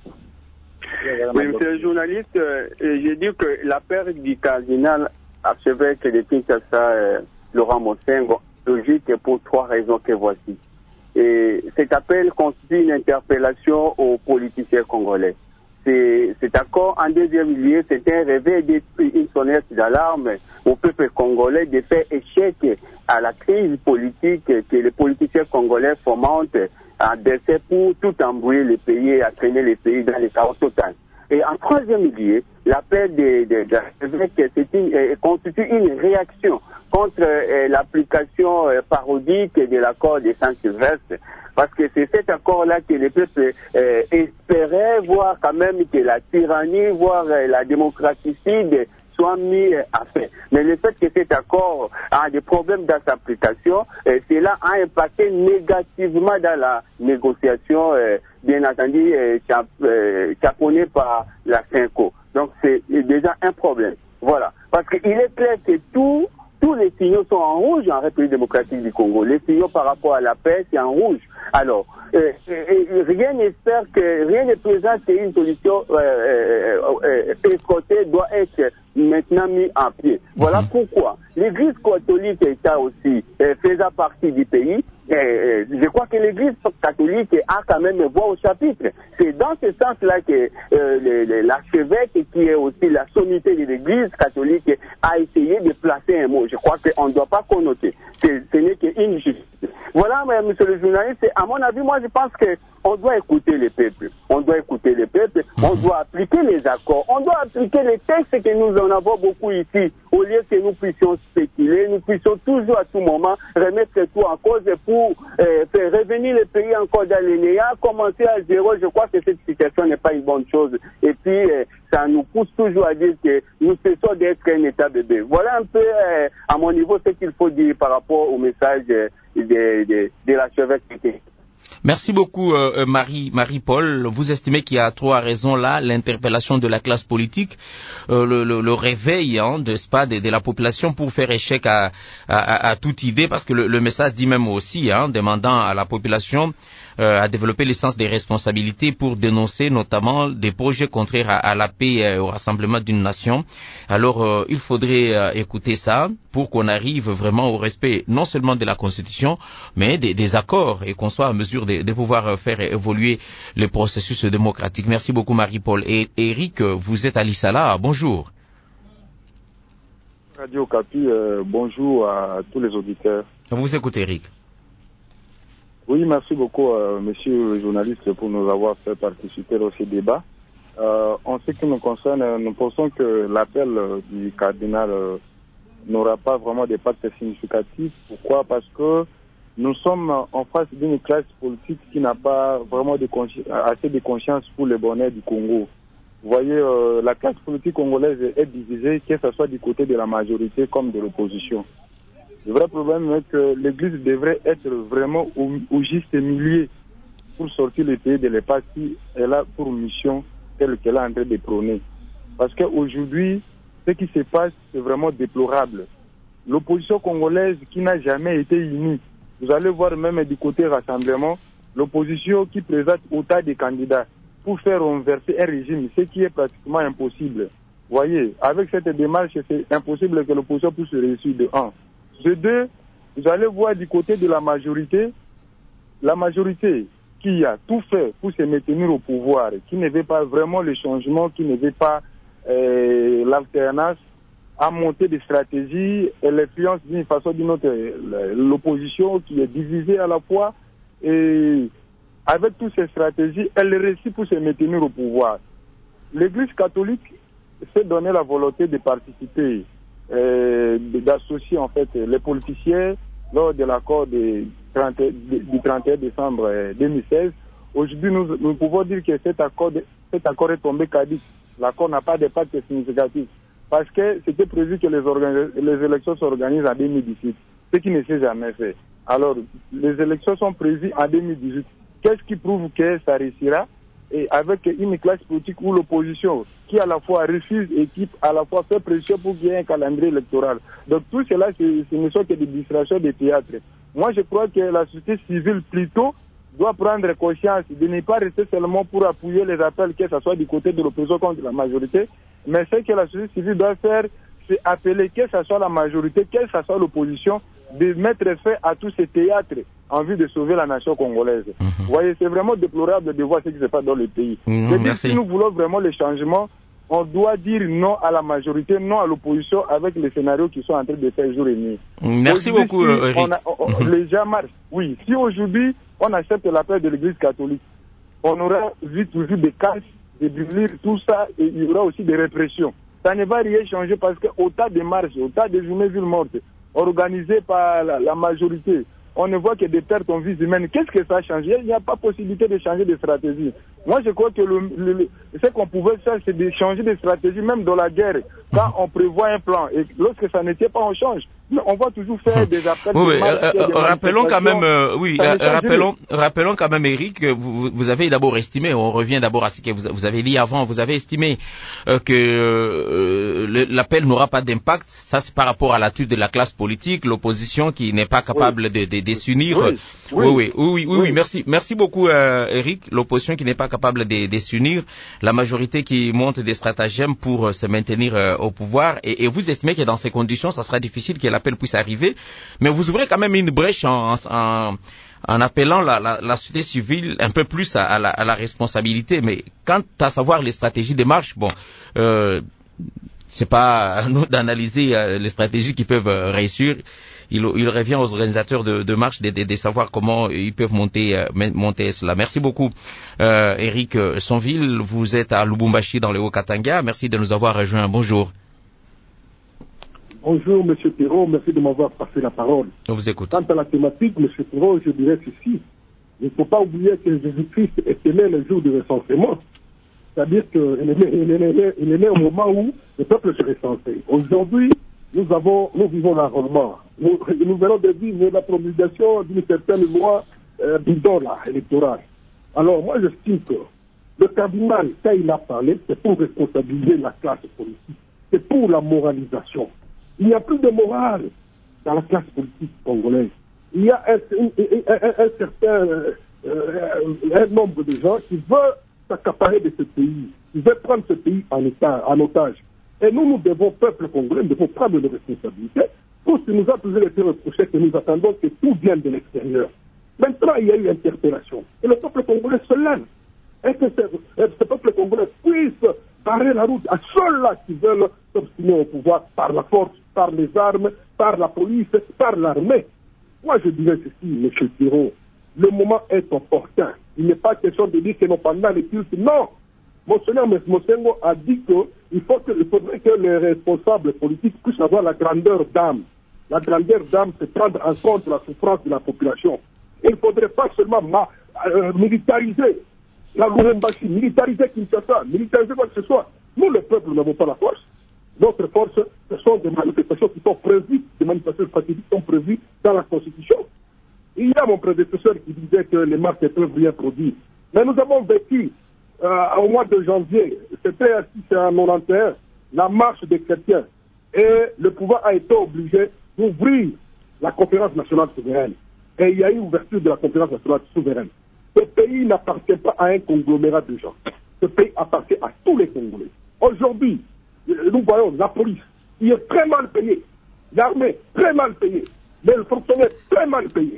Oui, monsieur le journaliste, j'ai dit que l'appel du cardinal archevêque de Kinshasa, Laurent Mosengo, logique pour 3 raisons que voici. Et cet appel constitue une interpellation aux politiciens congolais. cet accord, en deuxième lieu, c'est un réveil d'esprit, une sonnette d'alarme au peuple congolais de faire échec à la crise politique que les politiciens congolais fomentent à décès pour tout embrouiller le pays et à traîner le pays dans le chaos total. Et en troisième lieu, l'appel constitue une réaction contre l'application parodique de l'accord de Saint-Sylvestre, parce que c'est cet accord-là que les peuples espéraient voir quand même que la tyrannie, voire la démocraticide soit mis à fait. Mais le fait que cet accord a des problèmes dans sa application, cela a impacté négativement dans la négociation, bien entendu, chapeautée par la CENCO. Donc c'est déjà un problème. Voilà. Parce qu'il est clair que tous les signaux sont en rouge en République démocratique du Congo. Les signaux par rapport à la paix, c'est en rouge. Alors, rien ne présente qu'une solution escortée doit être maintenant mis en pied. Voilà pourquoi l'Église catholique État aussi faisant partie du pays. Je crois que l'Église catholique a quand même voix au chapitre. C'est dans ce sens-là que l'archevêque, qui est aussi la sommité de l'Église catholique, a essayé de placer un mot. Je crois qu'on ne doit pas connoter. Ce n'est qu'une justice. Voilà, monsieur le journaliste, à mon avis, moi je pense qu'on doit écouter les peuples. On doit écouter les peuples, on doit appliquer les accords, on doit appliquer les textes que nous en avons beaucoup ici, au lieu que nous puissions spéculer, nous puissions toujours à tout moment remettre tout en cause pour faire revenir le pays encore dans les néants, commencer à zéro. Je crois que cette situation n'est pas une bonne chose. Et puis, ça nous pousse toujours à dire que nous cessons d'être un État bébé. Voilà un peu, à mon niveau, ce qu'il faut dire par rapport au message de l'archevêque. Merci beaucoup, Marie-Paul. Vous estimez qu'il y a trois raisons là: l'interpellation de la classe politique, le réveil de la population pour faire échec à toute idée, parce que le message dit même aussi, demandant à la population à développer le sens des responsabilités pour dénoncer notamment des projets contraires à la paix et au rassemblement d'une nation. Alors, il faudrait écouter ça pour qu'on arrive vraiment au respect non seulement de la Constitution, mais des accords, et qu'on soit en mesure de pouvoir faire évoluer le processus démocratique. Merci beaucoup, Marie-Paul. Et Eric, vous êtes à Lissala. Bonjour. Radio Capi, bonjour à tous les auditeurs. Vous écoutez, Eric. Oui, merci beaucoup, monsieur le journaliste, pour nous avoir fait participer à ce débat. En ce qui nous concerne, nous pensons que l'appel du cardinal n'aura pas vraiment d'impact significatif. Pourquoi? Parce que nous sommes en face d'une classe politique qui n'a pas vraiment assez de conscience pour le bonheur du Congo. Vous voyez, la classe politique congolaise est divisée, que ce soit du côté de la majorité comme de l'opposition. Le vrai problème est que l'Église devrait être vraiment au juste milieu pour sortir le pays de l'impasse si elle a pour mission telle qu'elle est en train de prôner. Parce qu'aujourd'hui, ce qui se passe, c'est vraiment déplorable. L'opposition congolaise qui n'a jamais été unie, vous allez voir même du côté rassemblement, l'opposition qui présente autant de candidats pour faire renverser un régime, ce qui est pratiquement impossible. Vous voyez, avec cette démarche, c'est impossible que l'opposition puisse réussir de 1. De 2, vous allez voir du côté de la majorité qui a tout fait pour se maintenir au pouvoir, qui ne veut pas vraiment le changement, qui ne veut pas l'alternance, a monté des stratégies, elle influence d'une façon ou d'une autre l'opposition qui est divisée à la fois, et avec toutes ces stratégies, elle réussit pour se maintenir au pouvoir. L'Église catholique s'est donné la volonté de participer, d'associer en fait les politiciens lors de l'accord du 31 décembre 2016. Aujourd'hui, nous pouvons dire que cet accord est tombé caduc. L'accord n'a pas d'impact significatif parce que c'était prévu que les élections s'organisent en 2018, ce qui ne s'est jamais fait. Alors, les élections sont prévues en 2018. Qu'est-ce qui prouve que ça réussira? Et avec une classe politique ou l'opposition qui à la fois refuse et qui à la fois fait pression pour qu'il y ait un calendrier électoral. Donc tout cela, ce ne sont que des distractions de théâtre. Moi, je crois que la société civile plutôt doit prendre conscience de ne pas rester seulement pour appuyer les appels, que ce soit du côté de l'opposition contre la majorité, mais ce que la société civile doit faire, c'est appeler, que ce soit la majorité, que ce soit l'opposition, de mettre fin à tous ces théâtres en vue de sauver la nation congolaise. Vous voyez, c'est vraiment déplorable de voir ce qui se passe dans le pays. Si nous voulons vraiment les changements, on doit dire non à la majorité, non à l'opposition avec les scénarios qui sont en train de faire jour et nuit. Merci beaucoup, Eric. Les gens marchent. Oui, si aujourd'hui on accepte l'appel de l'Église catholique, on aura vu toujours des caches, des brûlures, tout ça, et il y aura aussi des répressions. Ça ne va rien changer parce qu'au tas de marches, au tas de journées villes mortes, organisées par la majorité, on ne voit que des pertes en vies humaines. Qu'est-ce que ça a changé? Il n'y a pas possibilité de changer de stratégie. Moi, je crois que ce qu'on pouvait faire, c'est de changer de stratégie, même dans la guerre. Quand on prévoit un plan, et lorsque ça n'était pas, on change. Mais on va toujours faire des appels. Rappelons quand même, rappelons quand même, Eric, vous avez d'abord estimé, on revient d'abord à ce que vous avez dit avant, vous avez estimé que l'appel n'aura pas d'impact. Ça, c'est par rapport à l'attitude de la classe politique, l'opposition qui n'est pas capable de s'unir. Oui. Merci beaucoup, Eric. L'opposition qui n'est pas capable de s'unir, la majorité qui monte des stratagèmes pour se maintenir au pouvoir. Et vous estimez que dans ces conditions, ça sera difficile que l'appel puisse arriver. Mais vous ouvrez quand même une brèche en appelant la société civile un peu plus à la responsabilité. Mais quant à savoir les stratégies de marche, c'est pas à nous d'analyser les stratégies qui peuvent réussir. Il revient aux organisateurs de marche de savoir comment ils peuvent monter cela. Merci beaucoup, Eric Sonville. Vous êtes à Lubumbashi dans le Haut-Katanga. Merci de nous avoir rejoints. Bonjour. Bonjour, M. Perrault. Merci de m'avoir passé la parole. On vous écoute. Quant à la thématique, M. Perrault, je dirais ceci. Il ne faut pas oublier que Jésus-Christ est né le jour du recensement. C'est-à-dire qu'il est né au moment où le peuple se recensait. Aujourd'hui, nous vivons l'enrôlement. Nous venons de vivre la promulgation d'une certaine loi bidon électorale. Alors moi j'estime que le cardinal, quand il a parlé, c'est pour responsabiliser la classe politique. C'est pour la moralisation. Il n'y a plus de morale dans la classe politique congolaise. Il y a un certain nombre de gens qui veulent s'accaparer de ce pays, qui veulent prendre ce pays en otage. Et nous devons, peuple congolais, nous devons prendre nos responsabilités. Pour ce qui nous a toujours été reproché que nous attendons que tout vienne de l'extérieur. Maintenant, il y a eu interpellation. Et le peuple congolais se lève. Et que ce peuple congolais puisse barrer la route à ceux-là qui veulent s'obstiner au pouvoir par la force, par les armes, par la police, par l'armée. Moi, je dirais ceci, M. Thiron, le moment est opportun. Il n'est pas question de dire que nos pendant les cultes. Non! Monseigneur Mosengo a dit qu'il faudrait que les responsables politiques puissent avoir la grandeur d'âme. La grandeur d'âme, c'est prendre en compte la souffrance de la population. Il ne faudrait pas seulement militariser la Lubumbashi, militariser Kinshasa, militariser quoi que ce soit. Nous, le peuple, n'avons pas la force. Notre force, ce sont des manifestations qui sont prévues, des manifestations stratégiques qui sont prévues dans la Constitution. Il y a mon prédécesseur qui disait que les marques ne peuvent rien produire. Mais nous avons vécu au mois de janvier, c'était en 1991, la marche des chrétiens. Et le pouvoir a été obligé d'ouvrir la conférence nationale souveraine. Et il y a eu ouverture de la conférence nationale souveraine. Ce pays n'appartient pas à un conglomérat de gens. Ce pays appartient à tous les Congolais. Aujourd'hui, nous voyons la police qui est très mal payée, l'armée très mal payée, les fonctionnaires très mal payés,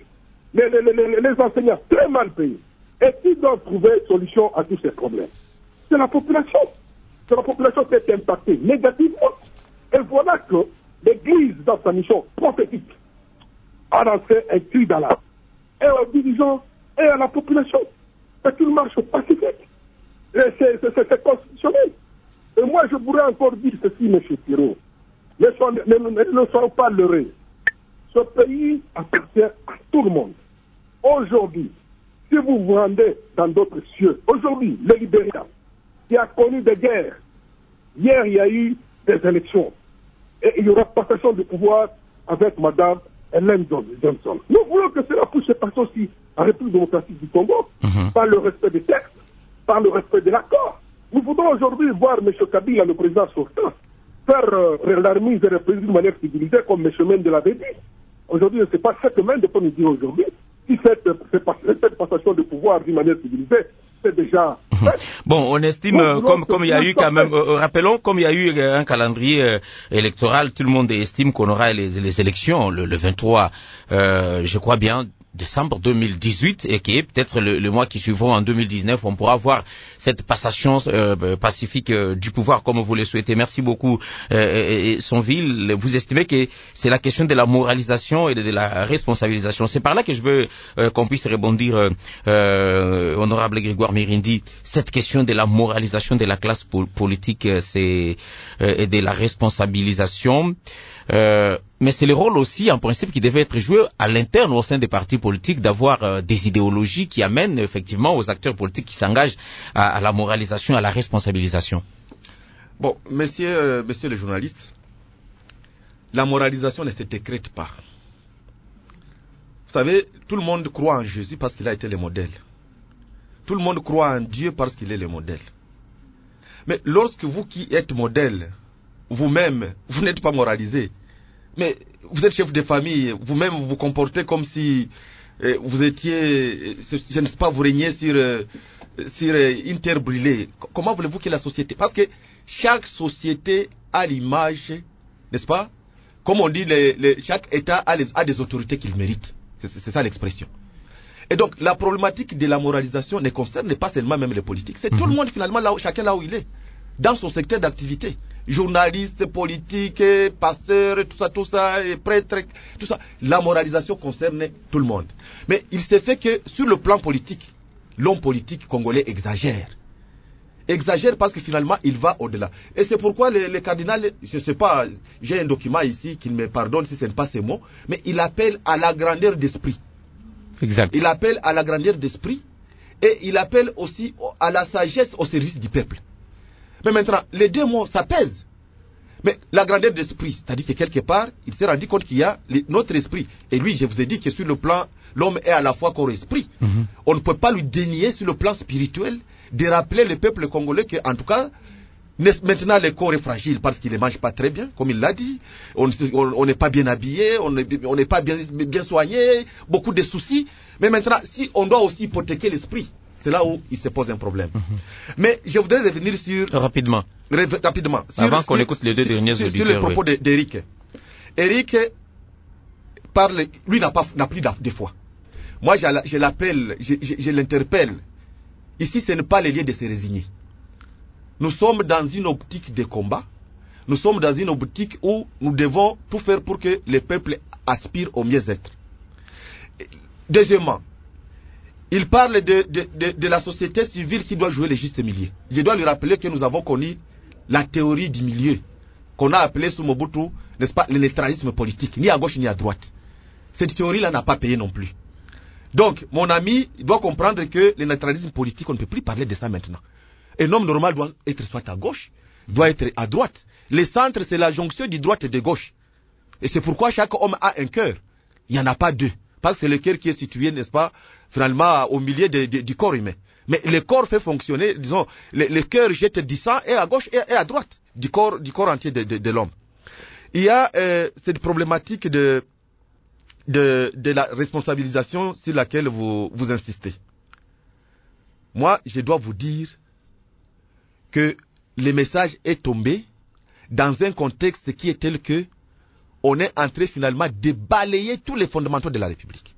les enseignants très mal payés. Et qui doit trouver solution à tous ces problèmes? C'est la population. C'est la population qui est impactée négativement. Et voilà que l'Église, dans sa mission prophétique, a lancé un cri d'alarme. Et aux dirigeants et à la population. C'est une marche pacifique. Et c'est constitutionnel. Et moi, je pourrais encore dire ceci, M. Thiron. Ne soyons pas leurrés. Ce pays appartient à tout le monde. Aujourd'hui, si vous vous rendez dans d'autres cieux, aujourd'hui, le Libéria, qui a connu des guerres, hier il y a eu des élections, et il y aura passation de pouvoir avec Mme Hélène Johnson. Nous voulons que cela puisse se passer aussi en République démocratique du Congo, par le respect des textes, par le respect de l'accord. Nous voudrons aujourd'hui voir M. Kabila, le président sortant, faire la remise et reprise d'une manière civilisée, comme M. Mende l'avait dit. Aujourd'hui, je ne sais pas cette Mende peut nous dire aujourd'hui. Si cette passation de pouvoir d'une manière civilisée, c'est déjà Bon, on estime, comme il y a eu quand même, rappelons, comme il y a eu un calendrier électoral, tout le monde estime qu'on aura les élections le 23, je crois bien, décembre 2018, et qui est peut-être le mois qui suivra en 2019, on pourra voir cette passation pacifique du pouvoir comme vous le souhaitez. Merci beaucoup, Sonville. Vous estimez que c'est la question de la moralisation et de la responsabilisation. C'est par là que je veux qu'on puisse rebondir, honorable Grégoire Mirindi, cette question de la moralisation de la classe politique et de la responsabilisation. Mais c'est le rôle aussi, en principe, qui devait être joué à l'interne au sein des partis politiques, d'avoir des idéologies qui amènent effectivement aux acteurs politiques qui s'engagent à la moralisation, à la responsabilisation. Bon, messieurs les journalistes, la moralisation ne se décrète pas. Vous savez, tout le monde croit en Jésus parce qu'il a été le modèle. Tout le monde croit en Dieu parce qu'il est le modèle. Mais lorsque vous qui êtes modèle, vous-même, vous n'êtes pas moralisé, mais vous êtes chef de famille, vous-même vous vous comportez comme si vous étiez, je ne sais pas, vous régnez sur une terre brûlée. Comment voulez-vous que la société... Parce que chaque société a l'image, n'est-ce pas? Comme on dit, chaque État a des autorités qu'il mérite. C'est ça l'expression. Et donc, la problématique de la moralisation ne concerne pas seulement même les politiques. C'est tout le monde finalement, chacun là où il est, dans son secteur d'activité. Journalistes, politiques, pasteurs, tout ça, prêtres, tout ça. La moralisation concerne tout le monde. Mais il s'est fait que sur le plan politique, l'homme politique congolais exagère. Exagère parce que finalement, il va au-delà. Et c'est pourquoi le cardinal, je ne sais pas, j'ai un document ici qu'il me pardonne si ce n'est pas ces mots, mais il appelle à la grandeur d'esprit. Exact. Il appelle à la grandeur d'esprit et il appelle aussi à la sagesse au service du peuple. Mais maintenant, les deux mots, ça pèse. Mais la grandeur d'esprit, c'est-à-dire que quelque part, il s'est rendu compte qu'il y a notre esprit. Et lui, je vous ai dit que sur le plan, l'homme est à la fois corps et esprit. On ne peut pas lui dénier sur le plan spirituel de rappeler le peuple congolais que, en tout cas, maintenant le corps est fragile parce qu'il ne mange pas très bien, comme il l'a dit. On n'est pas bien habillé, on n'est pas bien soigné, beaucoup de soucis. Mais maintenant, si on doit aussi hypothéquer l'esprit, c'est là où il se pose un problème. Mais je voudrais revenir sur... Rapidement. Avant qu'on écoute les deux derniers auditeurs. Sur les propos d'Éric. Éric parle, lui n'a plus de foi. Moi, je l'appelle, je l'interpelle. Ici, ce n'est pas le lieu de se résigner. Nous sommes dans une optique de combat. Nous sommes dans une optique où nous devons tout faire pour que le peuple aspire au mieux-être. Deuxièmement, il parle de la société civile qui doit jouer le juste milieu. Je dois lui rappeler que nous avons connu la théorie du milieu, qu'on a appelée sous Mobutu, n'est-ce pas, le neutralisme politique, ni à gauche ni à droite. Cette théorie-là n'a pas payé non plus. Donc, mon ami doit comprendre que le neutralisme politique, on ne peut plus parler de ça maintenant. Un homme normal doit être soit à gauche, doit être à droite. Le centre, c'est la jonction de droite et de gauche. Et c'est pourquoi chaque homme a un cœur. Il n'y en a pas deux. Parce que c'est le cœur qui est situé, n'est-ce pas, finalement, au milieu du corps humain. Mais le corps fait fonctionner, disons, le cœur jette du sang et à gauche et à droite du corps entier de l'homme. Il y a cette problématique de la responsabilisation sur laquelle vous insistez. Moi, je dois vous dire que le message est tombé dans un contexte qui est tel que on est en train finalement de balayer tous les fondamentaux de la République.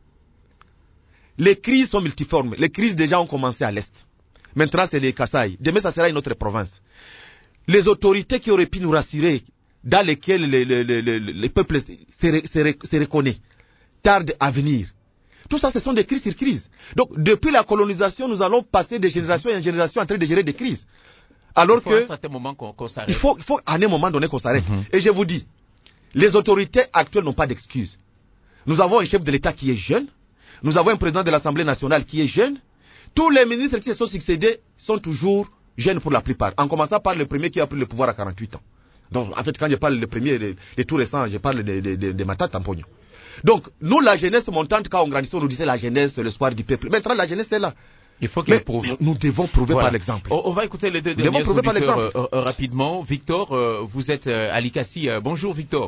Les crises sont multiformes. Les crises déjà ont commencé à l'Est. Maintenant, c'est les Kasaï. Demain, ça sera une autre province. Les autorités qui auraient pu nous rassurer, dans lesquelles les peuples se reconnaissent, tardent à venir. Tout ça, ce sont des crises sur crises. Donc, depuis la colonisation, nous allons passer de génération en génération en train de gérer des crises. Alors que... Il faut à un certain moment qu'on s'arrête. Il faut à un moment donné qu'on s'arrête. Et je vous dis, les autorités actuelles n'ont pas d'excuses. Nous avons un chef de l'État qui est jeune. Nous avons un président de l'Assemblée nationale qui est jeune. Tous les ministres qui se sont succédés sont toujours jeunes pour la plupart. En commençant par le premier qui a pris le pouvoir à 48 ans. Donc, en fait, quand je parle le premier, les tout récents, je parle de Matata Tampogno. Donc, nous, la jeunesse montante, quand on grandissait, on nous disait la jeunesse, l'espoir du peuple. Maintenant, la jeunesse est là. Il faut qu'il prouve. Nous devons prouver par l'exemple. On va écouter les deux derniers auditeurs rapidement. Victor, vous êtes à Likasi. Bonjour, Victor.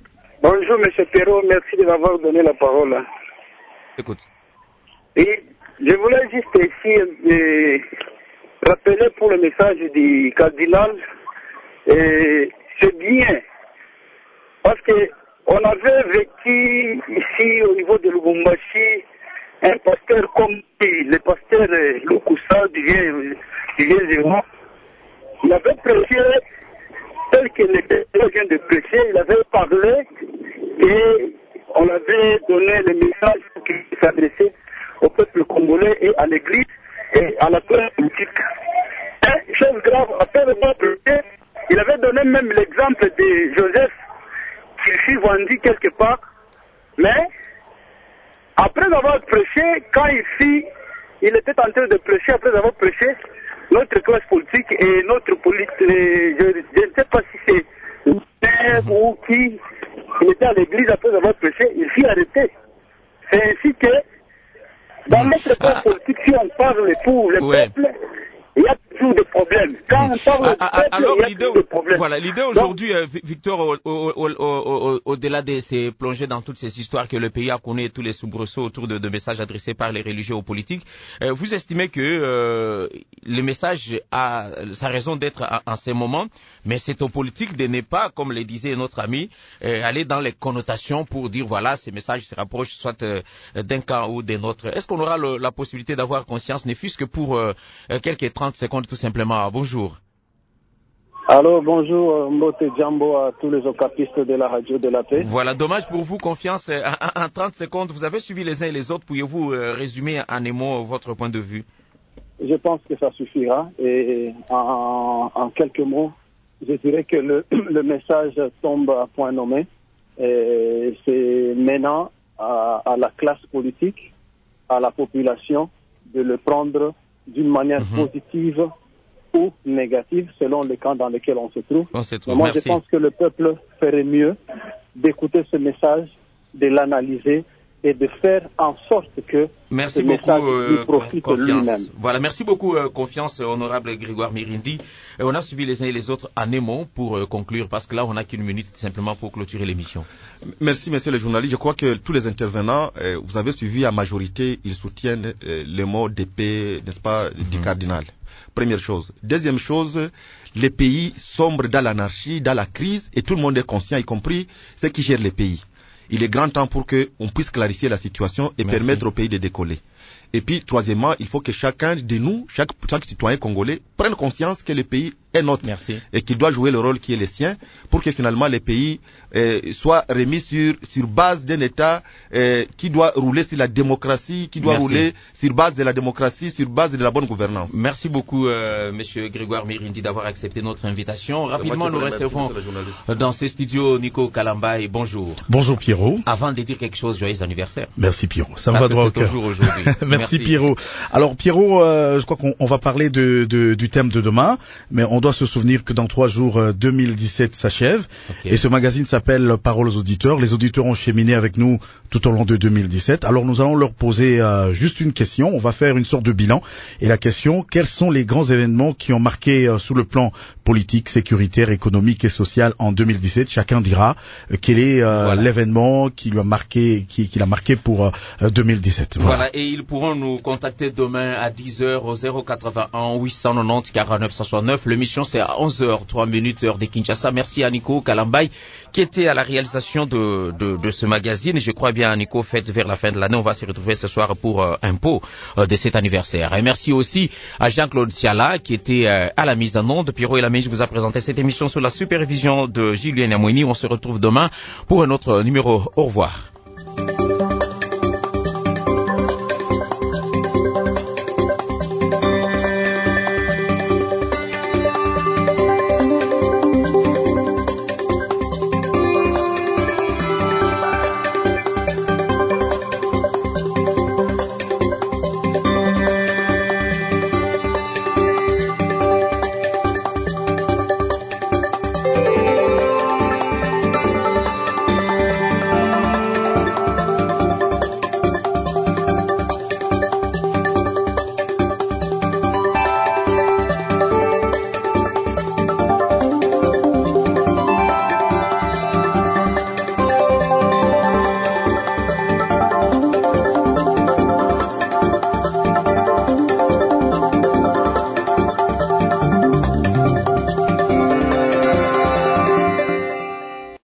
Bonjour, M. Perrault. Merci de m'avoir donné la parole. Écoute. Et Je voulais juste ici rappeler pour le message du cardinal, c'est bien, parce que on avait vécu ici au niveau de Lubumbashi un pasteur comme le pasteur Lukusa du vieux Zéro. Il avait prêché tel que le pasteur vient de prêcher, il avait parlé et on avait donné le message qui s'adressait au peuple congolais et à l'église et à la classe politique. Chose grave, après le prêché, il avait donné même l'exemple de Joseph qui fut vendu quelque part, mais après avoir prêché, quand il était en train de prêcher, après avoir prêché, notre classe politique et notre politique, je ne sais pas si c'est le père ou qui, il était à l'église après avoir prêché, il fut arrêté. C'est ainsi que, dans notre classe politique, si on parle pour le peuple, il y a toujours des problèmes. Quand on parle alors, il y a toujours des problèmes. Voilà, l'idée aujourd'hui, Victor, au-delà de ces plongées dans toutes ces histoires que le pays a connues, tous les soubresauts autour de messages adressés par les religieux aux politiques, vous estimez que le message a sa raison d'être en ces moments, mais c'est aux politiques de ne pas, comme le disait notre ami, aller dans les connotations pour dire voilà, ces messages se rapprochent soit d'un camp ou d'un autre. Est-ce qu'on aura la possibilité d'avoir conscience, ne fût-ce que pour quelques 30 secondes tout simplement? Bonjour. Alors bonjour Mbote Djambo à tous les okapistes de la radio de la paix. Voilà, dommage pour vous, confiance. En 30 secondes, vous avez suivi les uns et les autres. Pourriez-vous résumer en un mot votre point de vue? Je pense que ça suffira. Et en quelques mots, je dirais que le message tombe à point nommé. C'est maintenant à la classe politique, à la population, de le prendre d'une manière positive ou négative, selon le camp dans lequel on se trouve. Moi, merci. Je pense que le peuple ferait mieux d'écouter ce message, de l'analyser et de faire en sorte que merci ce beaucoup, message lui profite lui-même. Voilà, merci beaucoup, confiance, honorable Grégoire Mirindi. On a suivi les uns et les autres en émo pour conclure, parce que là, on n'a qu'une minute simplement pour clôturer l'émission. Merci, monsieur le journaliste. Je crois que tous les intervenants, vous avez suivi à majorité, ils soutiennent le mot d'épée, n'est-ce pas, du cardinal. Première chose. Deuxième chose, les pays sombrent dans l'anarchie, dans la crise, et tout le monde est conscient, y compris ceux qui gèrent les pays. Il est grand temps pour qu'on puisse clarifier la situation et permettre au pays de décoller. Et puis, troisièmement, il faut que chacun de nous, chaque citoyen congolais, prenne conscience que le pays est nôtre. Et qu'il doit jouer le rôle qui est le sien pour que finalement le pays soit remis sur base d'un État qui doit rouler sur la démocratie, qui doit rouler sur base de la démocratie, sur base de la bonne gouvernance. Merci beaucoup, monsieur Grégoire Mirindi, d'avoir accepté notre invitation. Rapidement, nous recevons dans ce studio Nico Kalamba et bonjour. Bonjour Pierrot. Avant de dire quelque chose, joyeux anniversaire. Merci Pierrot, ça me va droit au cœur. Merci Pierrot. Alors Pierrot, je crois qu'on va parler du thème de demain, mais on doit se souvenir que dans 3 jours, 2017 s'achève. Et ce magazine s'appelle Parole aux auditeurs. Les auditeurs ont cheminé avec nous tout au long de 2017. Alors nous allons leur poser juste une question. On va faire une sorte de bilan. Et la question, quels sont les grands événements qui ont marqué sous le plan politique, sécuritaire, économique et social en 2017? Chacun dira quel est l'événement qui lui a marqué, qui l'a marqué pour 2017. Voilà, et ils pourront nous contacter demain à 10h au 081 890 49 69. L'émission c'est à 11h03 heure de Kinshasa. Merci à Nico Kalambay qui était à la réalisation de ce magazine. Je crois bien, Nico, fête vers la fin de l'année. On va se retrouver ce soir pour un pot de cet anniversaire. Et merci aussi à Jean-Claude Siala qui était à la mise en onde. Pierrot et Lamèche vous a présenté cette émission sous la supervision de Julien Amouini. On se retrouve demain pour un autre numéro. Au revoir.